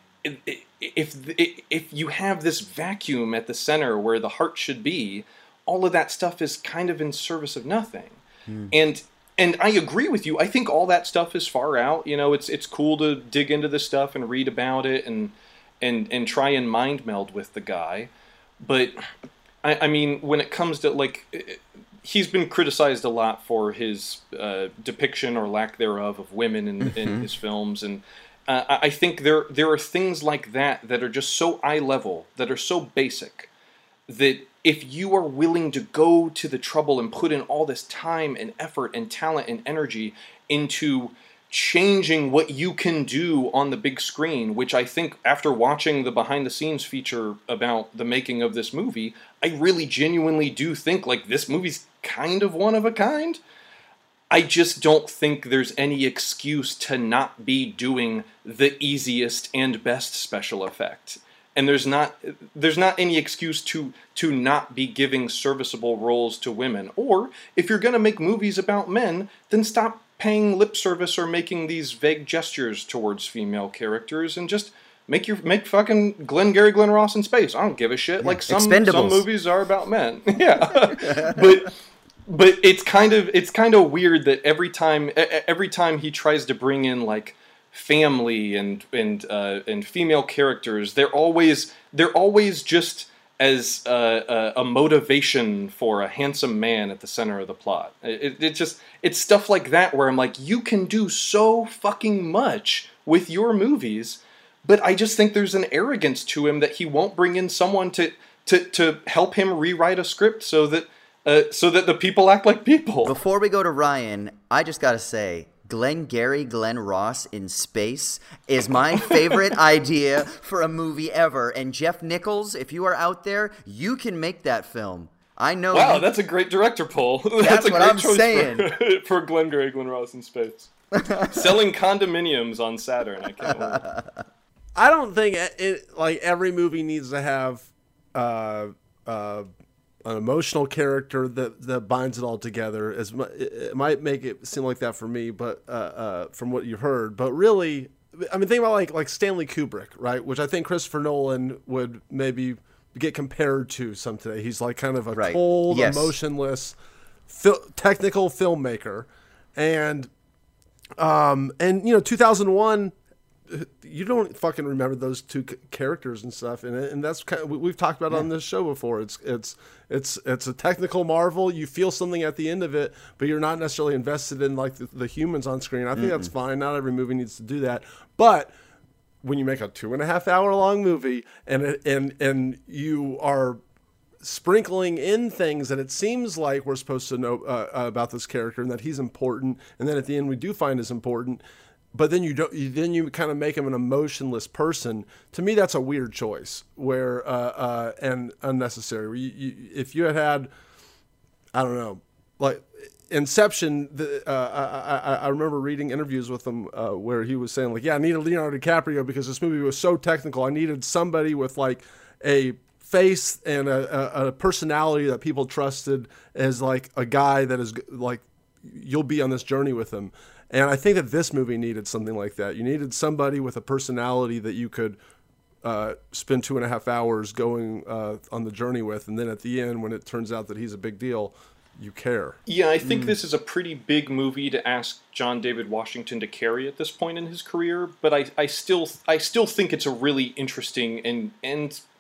if, if, if you have this vacuum at the center where the heart should be, all of that stuff is kind of in service of nothing. Mm. And and I agree with you. I think all that stuff is far out. You know, it's it's cool to dig into this stuff and read about it and and and try and mind meld with the guy. But, I, I mean, when it comes to, like, he's been criticized a lot for his uh, depiction or lack thereof of women in, mm-hmm. in his films. And uh, I think there there are things like that that are just so eye-level, that are so basic, that if you are willing to go to the trouble and put in all this time and effort and talent and energy into changing what you can do on the big screen, which I think after watching the behind the scenes feature about the making of this movie, I really genuinely do think like this movie's kind of one of a kind. I just don't think there's any excuse to not be doing the easiest and best special effect. And there's not there's not any excuse to to not be giving serviceable roles to women. Or if you're going to make movies about men, then stop paying lip service or making these vague gestures towards female characters and just make your make fucking Glengarry Glen Ross in space. I don't give a shit. Yeah. Like some Expendables. some movies are about men. Yeah. but but it's kind of it's kind of weird that every time every time he tries to bring in like family and and uh, and female characters, they're always they're always just as uh, a, a motivation for a handsome man at the center of the plot. It, it just it's stuff like that where I'm like, you can do so fucking much with your movies, but I just think there's an arrogance to him that he won't bring in someone to to to help him rewrite a script so that uh, so that the people act like people. Before we go to Ryan, I just gotta say, Glengarry Glen Ross in space is my favorite idea for a movie ever. And Jeff Nichols, if you are out there, you can make that film. I know. Wow, you... that's a great director poll. That's, that's a what great I'm choice saying. For, for Glengarry Glen Ross in space. Selling condominiums on Saturn. I can't wait. I don't think it, it like every movie needs to have uh, uh, an emotional character that, that binds it all together. As mu- it might make it seem like that for me, but uh, uh, from what you've heard, but really, I mean, think about like like Stanley Kubrick, right? Which I think Christopher Nolan would maybe get compared to some today. He's like kind of a right. cold, yes. emotionless, fil- technical filmmaker, and um, and you know, two thousand one. You don't fucking remember those two c- characters and stuff, and and that's kind of, we've talked about yeah. on this show before. It's it's it's it's a technical marvel. You feel something at the end of it, but you're not necessarily invested in like the, the humans on screen. I think mm-hmm. that's fine. Not every movie needs to do that, but when you make a two and a half hour long movie and it, and and you are sprinkling in things that it seems like we're supposed to know uh, about this character and that he's important, and then at the end we do find is important. But then you don't. You, then you kind of make him an emotionless person. To me, that's a weird choice, where uh, uh, and unnecessary. You, you, if you had had, I don't know, like Inception. The, uh, I, I, I remember reading interviews with him uh, where he was saying like, "Yeah, I needed Leonardo DiCaprio because this movie was so technical. I needed somebody with like a face and a, a, a personality that people trusted as like a guy that is like you'll be on this journey with him." And I think that this movie needed something like that. You needed somebody with a personality that you could uh, spend two and a half hours going uh, on the journey with. And then at the end, when it turns out that he's a big deal, you care. Yeah, I think mm. this is a pretty big movie to ask John David Washington to carry at this point in his career. But I, I still I still think it's a really interesting and, and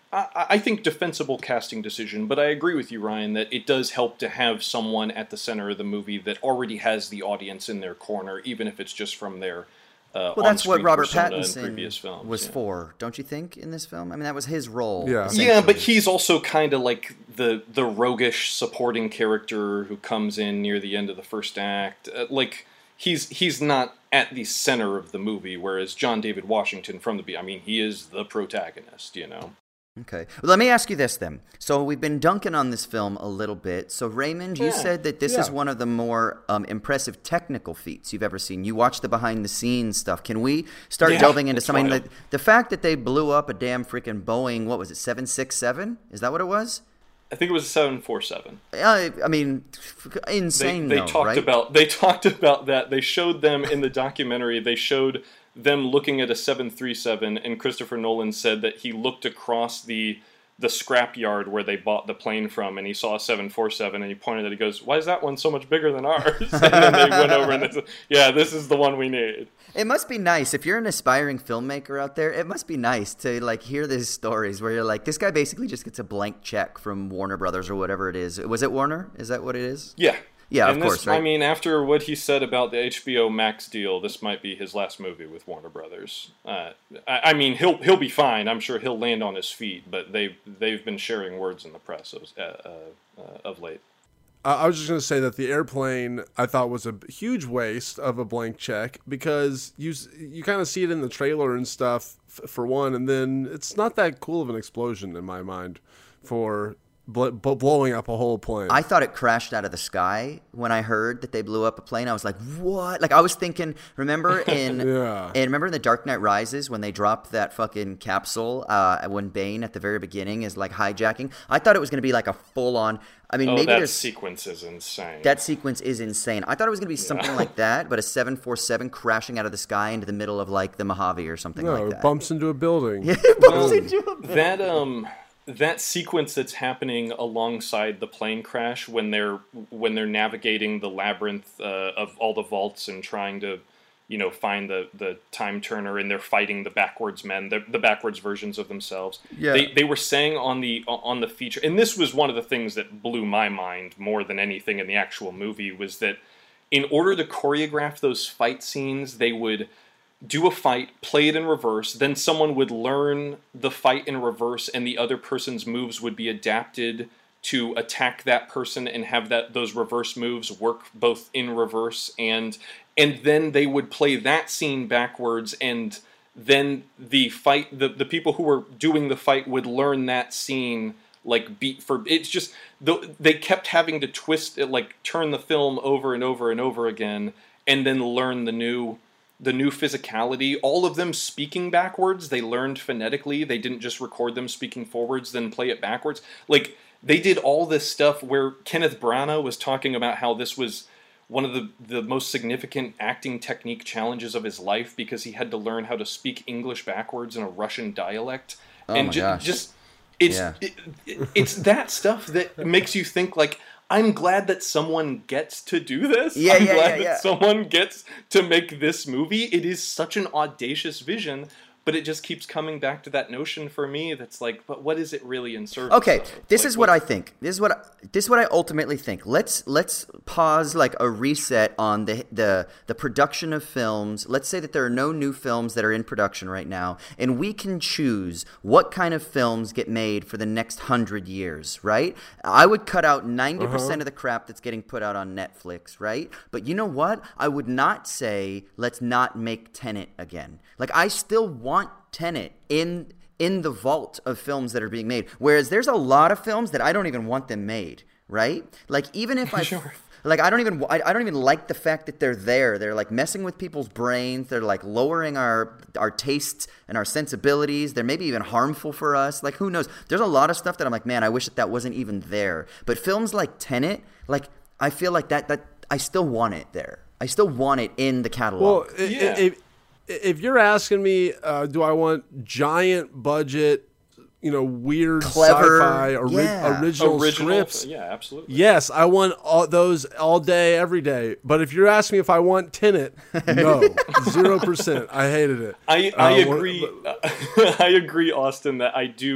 I, I think defensible casting decision, but I agree with you, Ryan, that it does help to have someone at the center of the movie that already has the audience in their corner, even if it's just from their uh, well, that's what Robert Pattinson Pattinson was yeah. for, don't you think, in this film? I mean, that was his role. Yeah, yeah, but he's also kind of like the the roguish supporting character who comes in near the end of the first act. Uh, like he's he's not at the center of the movie, whereas John David Washington from the I mean, he is the protagonist, you know. Okay. Well, let me ask you this then. So we've been dunking on this film a little bit. So Raymond, you yeah. said that this yeah. is one of the more um, impressive technical feats you've ever seen. You watched the behind-the-scenes stuff. Can we start yeah, delving into something? That, the fact that they blew up a damn freaking Boeing, what was it, seven sixty-seven? Is that what it was? I think it was a seven forty-seven. Uh, I mean, insane. They, they though, talked right? about they talked about that. They showed them in the documentary. They showed them looking at a seven thirty-seven, and Christopher Nolan said that he looked across the the scrapyard where they bought the plane from, and he saw a seven forty-seven, and he pointed at it. He goes, "Why is that one so much bigger than ours?" And then they went over and they said, "Yeah, this is the one we need." It must be nice if you're an aspiring filmmaker out there. It must be nice to like hear these stories where you're like, this guy basically just gets a blank check from Warner Brothers or whatever it is. Was it Warner? Is that what it is? Yeah. Yeah, and of this, course, right? I mean, after what he said about the H B O Max deal, this might be his last movie with Warner Brothers. Uh, I, I mean, he'll he'll be fine. I'm sure he'll land on his feet, but they they've been sharing words in the press of, uh, uh, of late. Uh, I was just going to say that the airplane I thought was a huge waste of a blank check because you you kind of see it in the trailer and stuff f- for one, and then it's not that cool of an explosion in my mind for Bl- blowing up a whole plane. I thought it crashed out of the sky when I heard that they blew up a plane. I was like, "What?" Like I was thinking. Remember in yeah. and remember in The Dark Knight Rises when they dropped that fucking capsule uh, when Bane at the very beginning is like hijacking. I thought it was going to be like a full on. I mean, oh, maybe that there's, sequence is insane. That sequence is insane. I thought it was going to be something yeah. like that, but a seven forty-seven crashing out of the sky into the middle of like the Mojave or something no, like that. it bumps into a building. Yeah, it bumps um, into a building. That um. That sequence that's happening alongside the plane crash when they're when they're navigating the labyrinth uh, of all the vaults and trying to, you know, find the, the time turner, and they're fighting the backwards men, the, the backwards versions of themselves. Yeah. They they were saying on the on the feature, and this was one of the things that blew my mind more than anything in the actual movie, was that in order to choreograph those fight scenes, they would do a fight, play it in reverse, then someone would learn the fight in reverse, and the other person's moves would be adapted to attack that person and have that those reverse moves work both in reverse, and and then they would play that scene backwards, and then the fight the, the people who were doing the fight would learn that scene like beat for it's just they kept having to twist it, like turn the film over and over and over again, and then learn the new the new physicality, all of them speaking backwards. They learned phonetically. They didn't just record them speaking forwards, then play it backwards. Like, they did all this stuff where Kenneth Branagh was talking about how this was one of the, the most significant acting technique challenges of his life because he had to learn how to speak English backwards in a Russian dialect. Oh and my ju- gosh. just, it's, Yeah. it, it, it's that stuff that makes you think, like, I'm glad that someone gets to do this. Yeah, I'm yeah, glad yeah, yeah. that someone gets to make this movie. It is such an audacious vision, but it just keeps coming back to that notion for me that's like, but what is it really in service Okay, of? this Like, is what I what's- think. This is what I, this is what I ultimately think. Let's let's pause like a reset on the the the production of films. Let's say that there are no new films that are in production right now, and we can choose what kind of films get made for the next hundred years. Right? I would cut out ninety Uh-huh. percent of the crap that's getting put out on Netflix. Right? But you know what? I would not say let's not make Tenet again. Like I still want Tenet in in the vault of films that are being made. Whereas there's a lot of films that I don't even want them made, right? Like even if I Sure. like I don't even I, I don't even like the fact that they're there. They're like messing with people's brains. They're like lowering our our tastes and our sensibilities. They're maybe even harmful for us. Like who knows? There's a lot of stuff that I'm like, man, I wish that that wasn't even there. But films like Tenet, like I feel like that that I still want it there. I still want it in the catalog. Well, i- Yeah. i- if, if you're asking me, uh, do I want giant budget, you know, weird Clever, sci-fi ori- yeah. original, Original, scripts? yeah, absolutely. Yes, I want all those all day, every day. But if you're asking me if I want Tenet, no, zero percent. I hated it. I, I Uh, what- agree. I agree, Austin, that I do.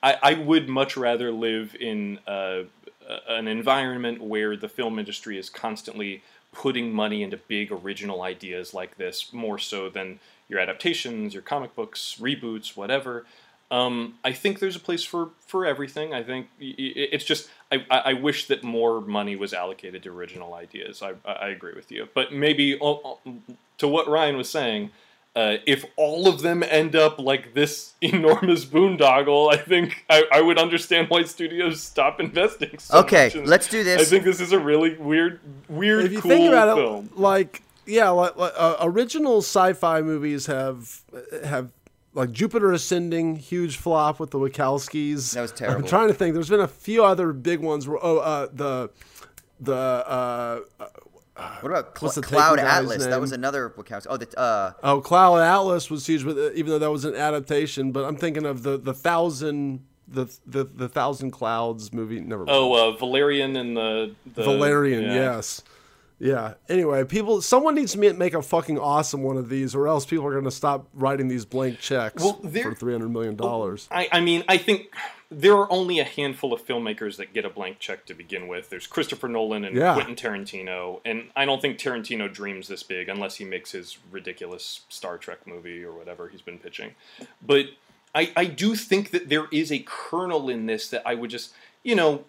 I, I would much rather live in uh, an environment where the film industry is constantly putting money into big original ideas like this, more so than your adaptations, your comic books, reboots, whatever. Um, I think there's a place for, for everything. I think it's just, I, I wish that more money was allocated to original ideas. I, I agree with you. But maybe, to what Ryan was saying, uh, if all of them end up like this enormous boondoggle, I think I, I would understand why studios stop investing so okay, much. let's do this. I think this is a really weird, weird, if you cool think about film. It, like, yeah, like, like, uh, original sci-fi movies have have like Jupiter Ascending, huge flop with the Wachowskis. That was terrible. I'm trying to think. There's been a few other big ones. Where, oh, uh, the the uh, what about Cl- what's the Cloud Taken guy's Atlas? That name? was another Wachowski. Oh, the uh, oh, Cloud Atlas was huge, with, even though that was an adaptation. But I'm thinking of the the thousand the the the Thousand Clouds movie. Never. Mind. Oh, uh, Valerian and the, the Valerian, yeah. yes. Yeah. Anyway, people, someone needs to make a fucking awesome one of these, or else people are going to stop writing these blank checks well, there, for three hundred million dollars. I, I mean, I think there are only a handful of filmmakers that get a blank check to begin with. There's Christopher Nolan and yeah. Quentin Tarantino, and I don't think Tarantino dreams this big unless he makes his ridiculous Star Trek movie or whatever he's been pitching. But I, I do think that there is a kernel in this that I would just, you know...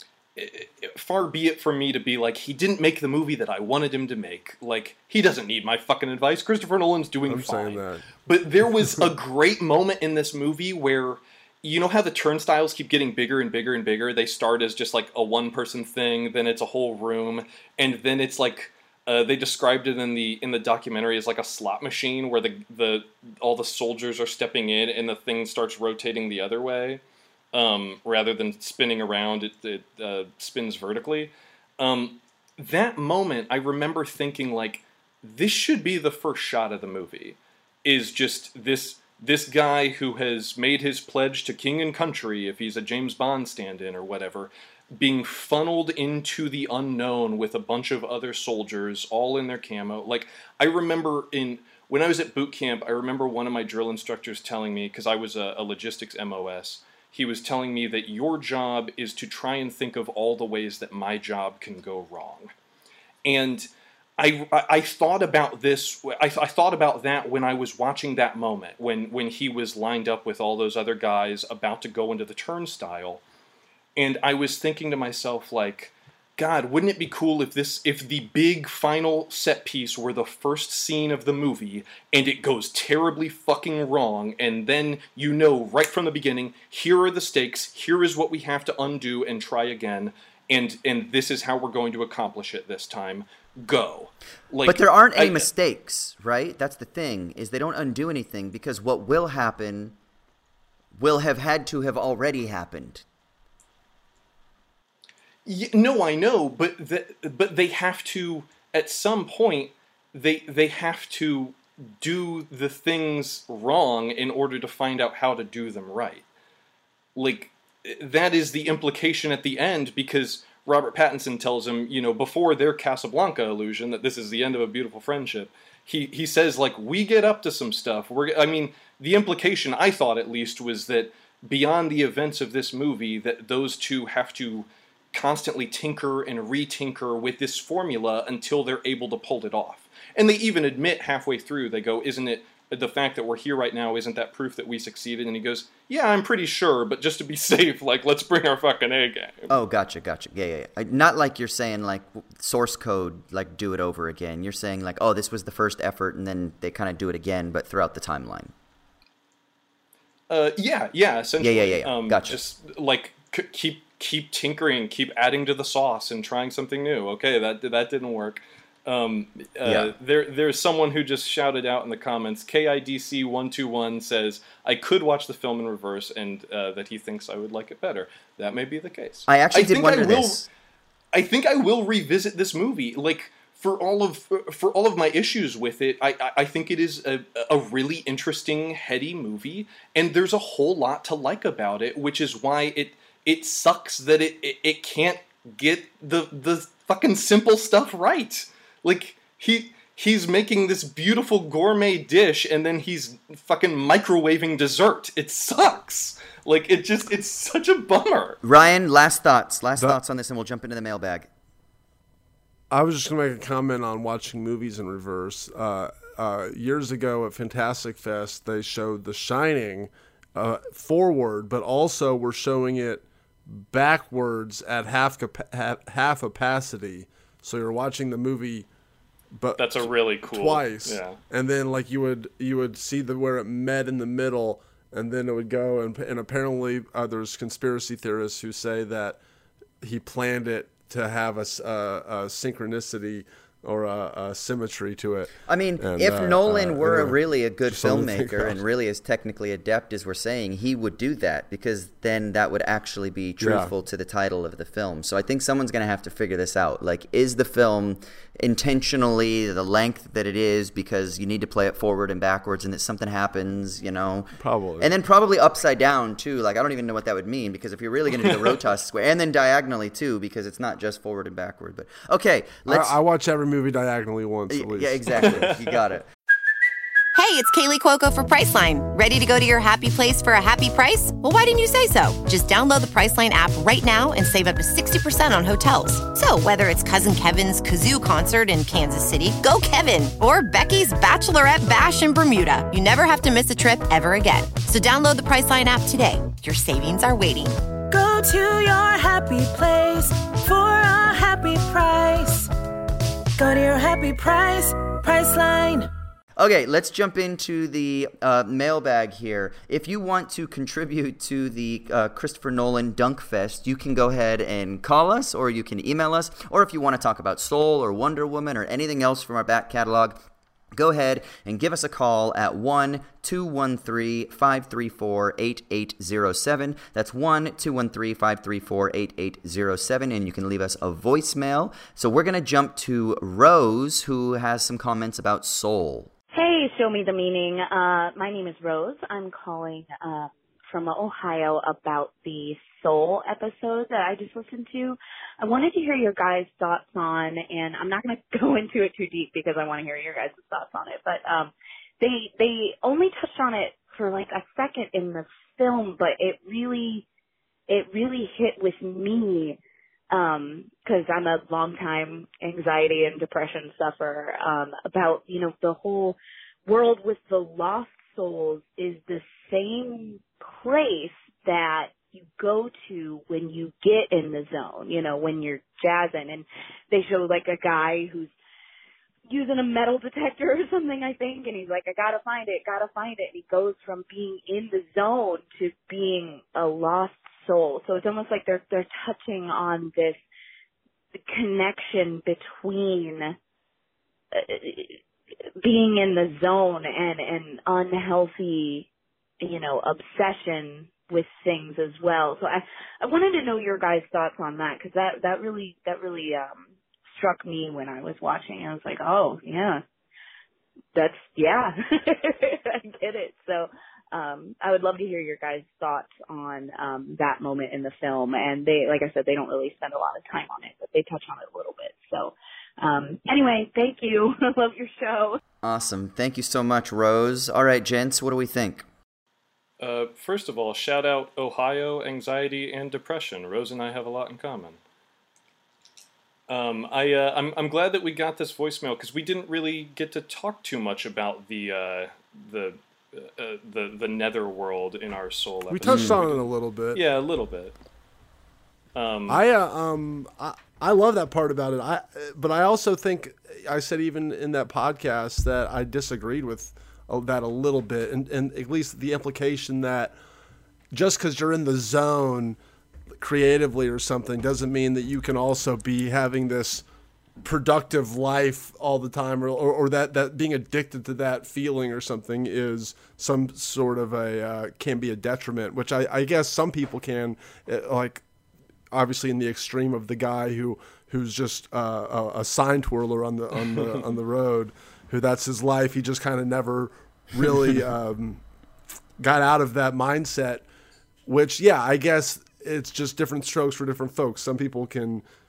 far be it from me to be like, he didn't make the movie that I wanted him to make. Like, he doesn't need my fucking advice. Christopher Nolan's doing I'm fine. saying that. But there was a great moment in this movie where, you know how the turnstiles keep getting bigger and bigger and bigger? They start as just like a one-person thing, then it's a whole room, and then it's like, uh, they described it in the in the documentary as like a slot machine where the, the all the soldiers are stepping in and the thing starts rotating the other way. Um, rather than spinning around, it, it uh, spins vertically. Um, that moment, I remember thinking, like, this should be the first shot of the movie. Is just this this guy who has made his pledge to king and country, if he's a James Bond stand-in or whatever, being funneled into the unknown with a bunch of other soldiers, all in their camo. Like, I remember in... when I was at boot camp, I remember one of my drill instructors telling me, because I was a, a logistics M O S, he was telling me that your job is to try and think of all the ways that my job can go wrong. And I, I, I thought about this, I, I thought about that when I was watching that moment, when, when he was lined up with all those other guys about to go into the turnstile. And I was thinking to myself, like, God, wouldn't it be cool if this, if the big final set piece were the first scene of the movie, and it goes terribly fucking wrong, and then you know right from the beginning, here are the stakes, here is what we have to undo and try again, and and this is how we're going to accomplish it this time. Go. Like, but there aren't any I, mistakes, right? That's the thing, is they don't undo anything, because what will happen will have had to have already happened. Yeah, no, I know, but the, but they have to, at some point, they they have to do the things wrong in order to find out how to do them right. Like, that is the implication at the end, because Robert Pattinson tells him, you know, before their Casablanca illusion, that this is the end of a beautiful friendship, he, he says, like, we get up to some stuff. We're, I mean, the implication, I thought at least, was that beyond the events of this movie, that those two have to constantly tinker and re-tinker with this formula until they're able to pull it off. And they even admit halfway through, they go, isn't it, the fact that we're here right now, isn't that proof that we succeeded? And he goes, yeah, I'm pretty sure, but just to be safe, like, let's bring our fucking A game. Oh, gotcha, gotcha. Yeah, yeah, yeah. Not like you're saying, like, source code, like, do it over again. You're saying, like, oh, this was the first effort, and then they kind of do it again, but throughout the timeline. Uh, yeah, yeah, essentially. Yeah, yeah, yeah, yeah. Um, Gotcha. Just, like, c- keep... keep tinkering, keep adding to the sauce and trying something new. Okay, that that didn't work. Um, uh, yeah. There, there's someone who just shouted out in the comments, K I D C one two one says, I could watch the film in reverse, and uh, that he thinks I would like it better. That may be the case. I actually I did think wonder I will, this. I think I will revisit this movie. Like, for all of for all of my issues with it, I, I think it is a, a really interesting, heady movie, and there's a whole lot to like about it, which is why it it sucks that it, it, it can't get the the fucking simple stuff right. Like, he he's making this beautiful gourmet dish and then he's fucking microwaving dessert. It sucks. Like, it just, it's such a bummer. Ryan, last thoughts. Last The- thoughts on this, and we'll jump into the mailbag. I was just going to make a comment on watching movies in reverse. Uh, uh, years ago at Fantastic Fest, they showed The Shining uh, forward, but also were showing it backwards at half capa- half opacity. So you're watching the movie, but That's a really cool. twice, Yeah. and then like you would you would see the where it met in the middle, and then it would go, and and apparently uh, there's conspiracy theorists who say that he planned it to have a, s- uh, a synchronicity or a, a symmetry to it. I mean, And, if uh, Nolan uh, were yeah, really a good just something to think filmmaker about. and really as technically adept as we're saying, he would do that, because then that would actually be truthful to the title of the film. So I think someone's going to have to figure this out. Like, is the film intentionally the length that it is because you need to play it forward and backwards and that something happens, you know? Probably. And then probably upside down, too. Like, I don't even know what that would mean, because if you're really going to do the Rotos square, and then diagonally, too, because it's not just forward and backward. But, okay, let's... I, I watch every movie diagonally once at least. Yeah, exactly. You got it. Hey, it's Kaylee Cuoco for Priceline. Ready to go to your happy place for a happy price? Well, why didn't you say so? Just download the Priceline app right now and save up to sixty percent on hotels. So whether it's Cousin Kevin's Kazoo Concert in Kansas City, go Kevin, or Becky's Bachelorette Bash in Bermuda, you never have to miss a trip ever again. So download the Priceline app today. Your savings are waiting. Go to your happy place for a happy price. Go to your happy price, Priceline. Okay, let's jump into the uh, mailbag here. If you want to contribute to the uh, Christopher Nolan Dunk Fest, you can go ahead and call us, or you can email us, or if you want to talk about Soul or Wonder Woman or anything else from our back catalog, go ahead and give us a call at one two one three, five three four, eight eight zero seven. That's one two one three, five three four, eight eight zero seven, and you can leave us a voicemail. So we're going to jump to Rose, who has some comments about Soul. Hey, Show Me the Meaning. Uh, my name is Rose. I'm calling uh, from Ohio about the Soul episode that I just listened to. I wanted to hear your guys' thoughts on, and I'm not going to go into it too deep because I want to hear your guys' thoughts on it, but um, they they only touched on it for like a second in the film, but it really it really hit with me. Um, cause I'm a longtime anxiety and depression sufferer, um, about, you know, the whole world with the lost souls is the same place that you go to when you get in the zone, you know, when you're jazzing. And they show like a guy who's using a metal detector or something, I think, and he's like, I gotta find it, gotta find it. And he goes from being in the zone to being a lost soul. So it's almost like they're they're touching on this connection between uh, being in the zone and an unhealthy, you know, obsession with things as well. So I I wanted to know your guys' thoughts on that, because that that really that really um struck me when I was watching. I was like, oh yeah, that's yeah, I get it. So. Um, I would love to hear your guys' thoughts on um, that moment in the film. And they, like I said, they don't really spend a lot of time on it, but they touch on it a little bit. So um, anyway, thank you. I love your show. Awesome. Thank you so much, Rose. All right, gents, what do we think? Uh, first of all, shout out Ohio, anxiety, and depression. Rose and I have a lot in common. Um, I, uh, I'm, I'm glad that we got this voicemail, because we didn't really get to talk too much about the uh, the uh, the the netherworld in our Soul episode. We touched on it a little bit. Yeah, a little bit. Um, I uh, um I, I love that part about it. I but I also think I said even in that podcast that I disagreed with that a little bit, and and at least the implication that just because you're in the zone creatively or something doesn't mean that you can also be having this productive life all the time, or, or, or that, that being addicted to that feeling or something is some sort of a uh, can be a detriment, which I, I guess some people can, uh, like obviously in the extreme of the guy who who's just uh, a, a sign twirler on the on the on the road, who that's his life. He just kind of never really um, got out of that mindset, which yeah, I guess it's just different strokes for different folks. Some people can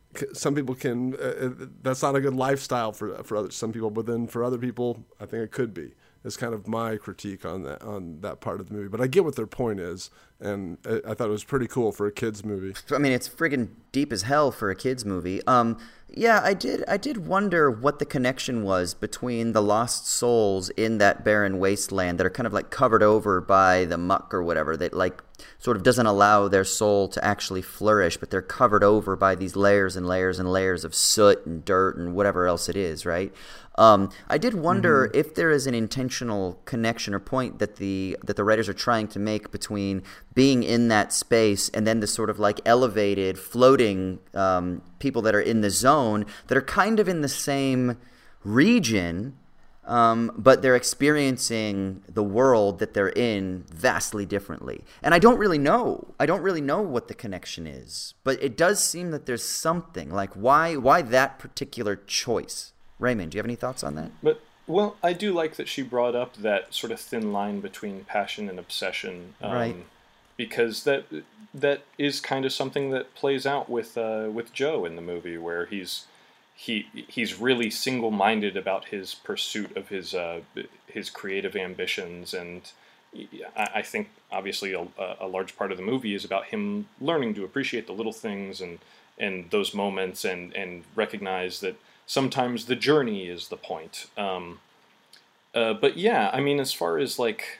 some people can. Uh, that's not a good lifestyle for for other, some people, but then for other people, I think it could be. Is kind of my critique on that on that part of the movie. But I get what their point is, and I, I thought it was pretty cool for a kids movie. I mean, it's friggin' deep as hell for a kids movie. Um, yeah, I did. I did wonder what the connection was between the lost souls in that barren wasteland that are kind of like covered over by the muck or whatever, that like sort of doesn't allow their soul to actually flourish, but they're covered over by these layers and layers and layers of soot and dirt and whatever else it is, right? Um, I did wonder mm-hmm. if there is an intentional connection or point that the that the writers are trying to make between being in that space and then the sort of like elevated, floating um, people that are in the zone that are kind of in the same region, um, but they're experiencing the world that they're in vastly differently. And I don't really know. I don't really know what the connection is, but it does seem that there's something. Like why why that particular choice? Raymond, do you have any thoughts on that? But well, I do like that she brought up that sort of thin line between passion and obsession, um, right? Because that that is kind of something that plays out with uh, with Joe in the movie, where he's he he's really single-minded about his pursuit of his uh, his creative ambitions, and I, I think obviously a, a large part of the movie is about him learning to appreciate the little things and and those moments, and and recognize that sometimes the journey is the point. Um, uh, but yeah, I mean, as far as like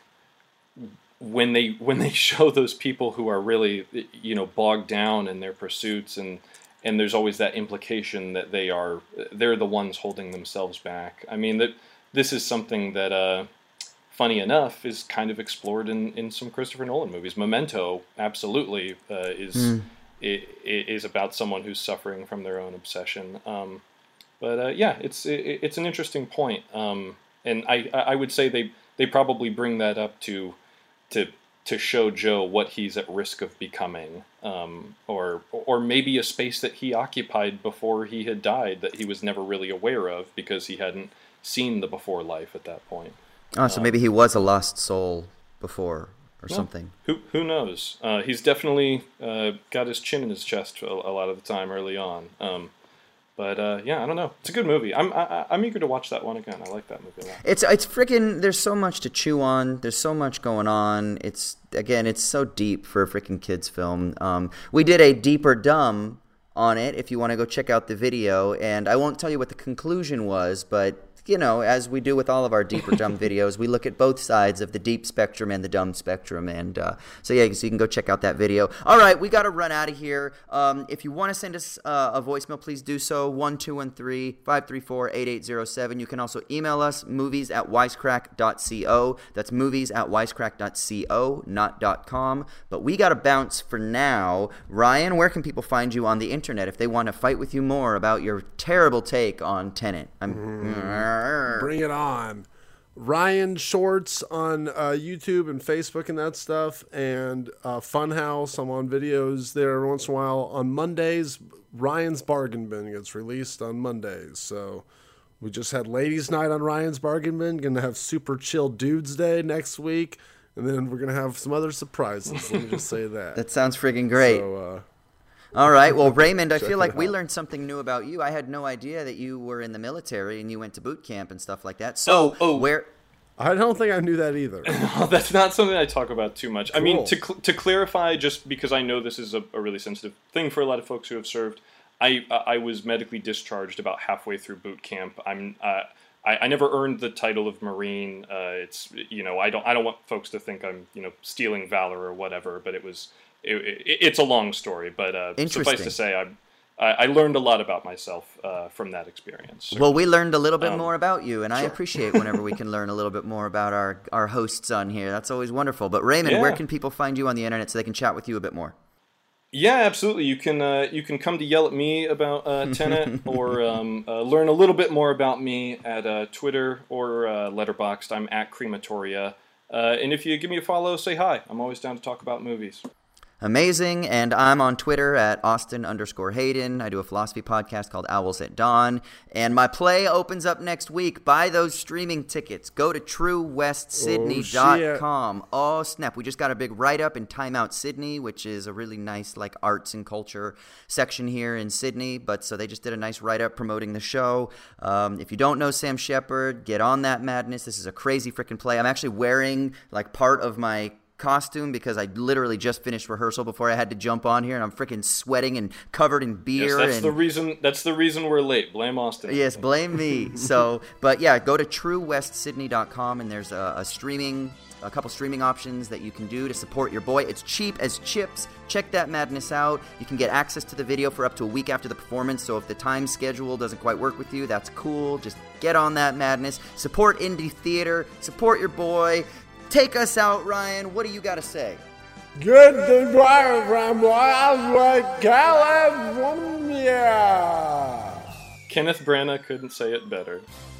when they when they show those people who are really, you know, bogged down in their pursuits, and and there's always that implication that they are they're the ones holding themselves back. I mean, that this is something that, uh, funny enough, is kind of explored in, in some Christopher Nolan movies. Memento, absolutely, uh, is mm. it, it is about someone who's suffering from their own obsession. Um, But uh, yeah, it's it, it's an interesting point, um, and I I would say they, they probably bring that up to to to show Joe what he's at risk of becoming, um, or or maybe a space that he occupied before he had died that he was never really aware of because he hadn't seen the before life at that point. Oh, so um, maybe he was a lost soul before or well, something. Who who knows? Uh, he's definitely uh, got his chin in his chest a, a lot of the time early on. Um, But uh, yeah, I don't know. It's a good movie. I'm I, I'm eager to watch that one again. I like that movie a lot. It's it's freaking. There's so much to chew on. There's so much going on. It's again, it's so deep for a freaking kids film. Um, we did a Deeper Dumb on it. If you want to go check out the video, and I won't tell you what the conclusion was, but you know, as we do with all of our Deeper Dumb videos, we look at both sides of the deep spectrum and the dumb spectrum. And uh, so, yeah, so you can go check out that video. All right, we got to run out of here. Um, if you want to send us uh, a voicemail, please do so, one two one three, five three four, eight eight zero seven. You can also email us, movies at wisecrack dot co. That's movies at wisecrack dot co, not .com. But we got to bounce for now. Ryan, where can people find you on the internet if they want to fight with you more about your terrible take on Tenet? I'm... Mm. Bring it on. Ryan Shorts on uh, YouTube and Facebook and that stuff, and uh, Funhouse. I'm on videos there every once in a while. On Mondays, Ryan's Bargain Bin gets released on Mondays. So we just had Ladies Night on Ryan's Bargain Bin. Going to have Super Chill Dudes Day next week, and then we're going to have some other surprises. Let me just say that. That sounds freaking great. So, uh, All right. Well, Raymond, I feel like we learned something new about you. I had no idea that you were in the military and you went to boot camp and stuff like that. So, oh, oh. where... I don't think I knew that either. No, that's not something I talk about too much. Cool. I mean, to cl- to clarify, just because I know this is a, a really sensitive thing for a lot of folks who have served, I uh, I was medically discharged about halfway through boot camp. I'm uh, I, I never earned the title of Marine. Uh, it's you know I don't I don't want folks to think I'm you know stealing valor or whatever. But it was it, it, it's a long story. But uh, suffice to say, I. I learned a lot about myself uh, from that experience. So, well, we learned a little bit um, more about you, and sure. I appreciate whenever we can learn a little bit more about our, our hosts on here. That's always wonderful. But Raymond, yeah. where can people find you on the internet so they can chat with you a bit more? Yeah, absolutely. You can uh, you can come to yell at me about uh, Tenet, or um, uh, learn a little bit more about me at uh, Twitter or uh, Letterboxd. I'm at Crematoria. Uh, and if you give me a follow, say hi. I'm always down to talk about movies. amazing. And I'm on Twitter at Austin underscore Hayden. I do a philosophy podcast called Owls at Dawn. And my play opens up next week. Buy those streaming tickets. Go to true west sydney dot com. Oh, oh, snap. We just got a big write-up in Time Out Sydney, which is a really nice like arts and culture section here in Sydney. But so they just did a nice write-up promoting the show. Um, if you don't know Sam Shepard, get on that madness. This is a crazy freaking play. I'm actually wearing like part of my costume because I literally just finished rehearsal before I had to jump on here, and I'm freaking sweating and covered in beer. Yes, that's and, the reason. That's the reason we're late. Blame Austin. Yes, blame me. So, but yeah, go to true west sydney dot com, and there's a, a streaming, a couple streaming options that you can do to support your boy. It's cheap as chips. Check that madness out. You can get access to the video for up to a week after the performance. So if the time schedule doesn't quite work with you, that's cool. Just get on that madness. Support indie theater. Support your boy. Take us out, Ryan. What do you got to say? Good to drive from Las California. Kenneth Branagh couldn't say it better.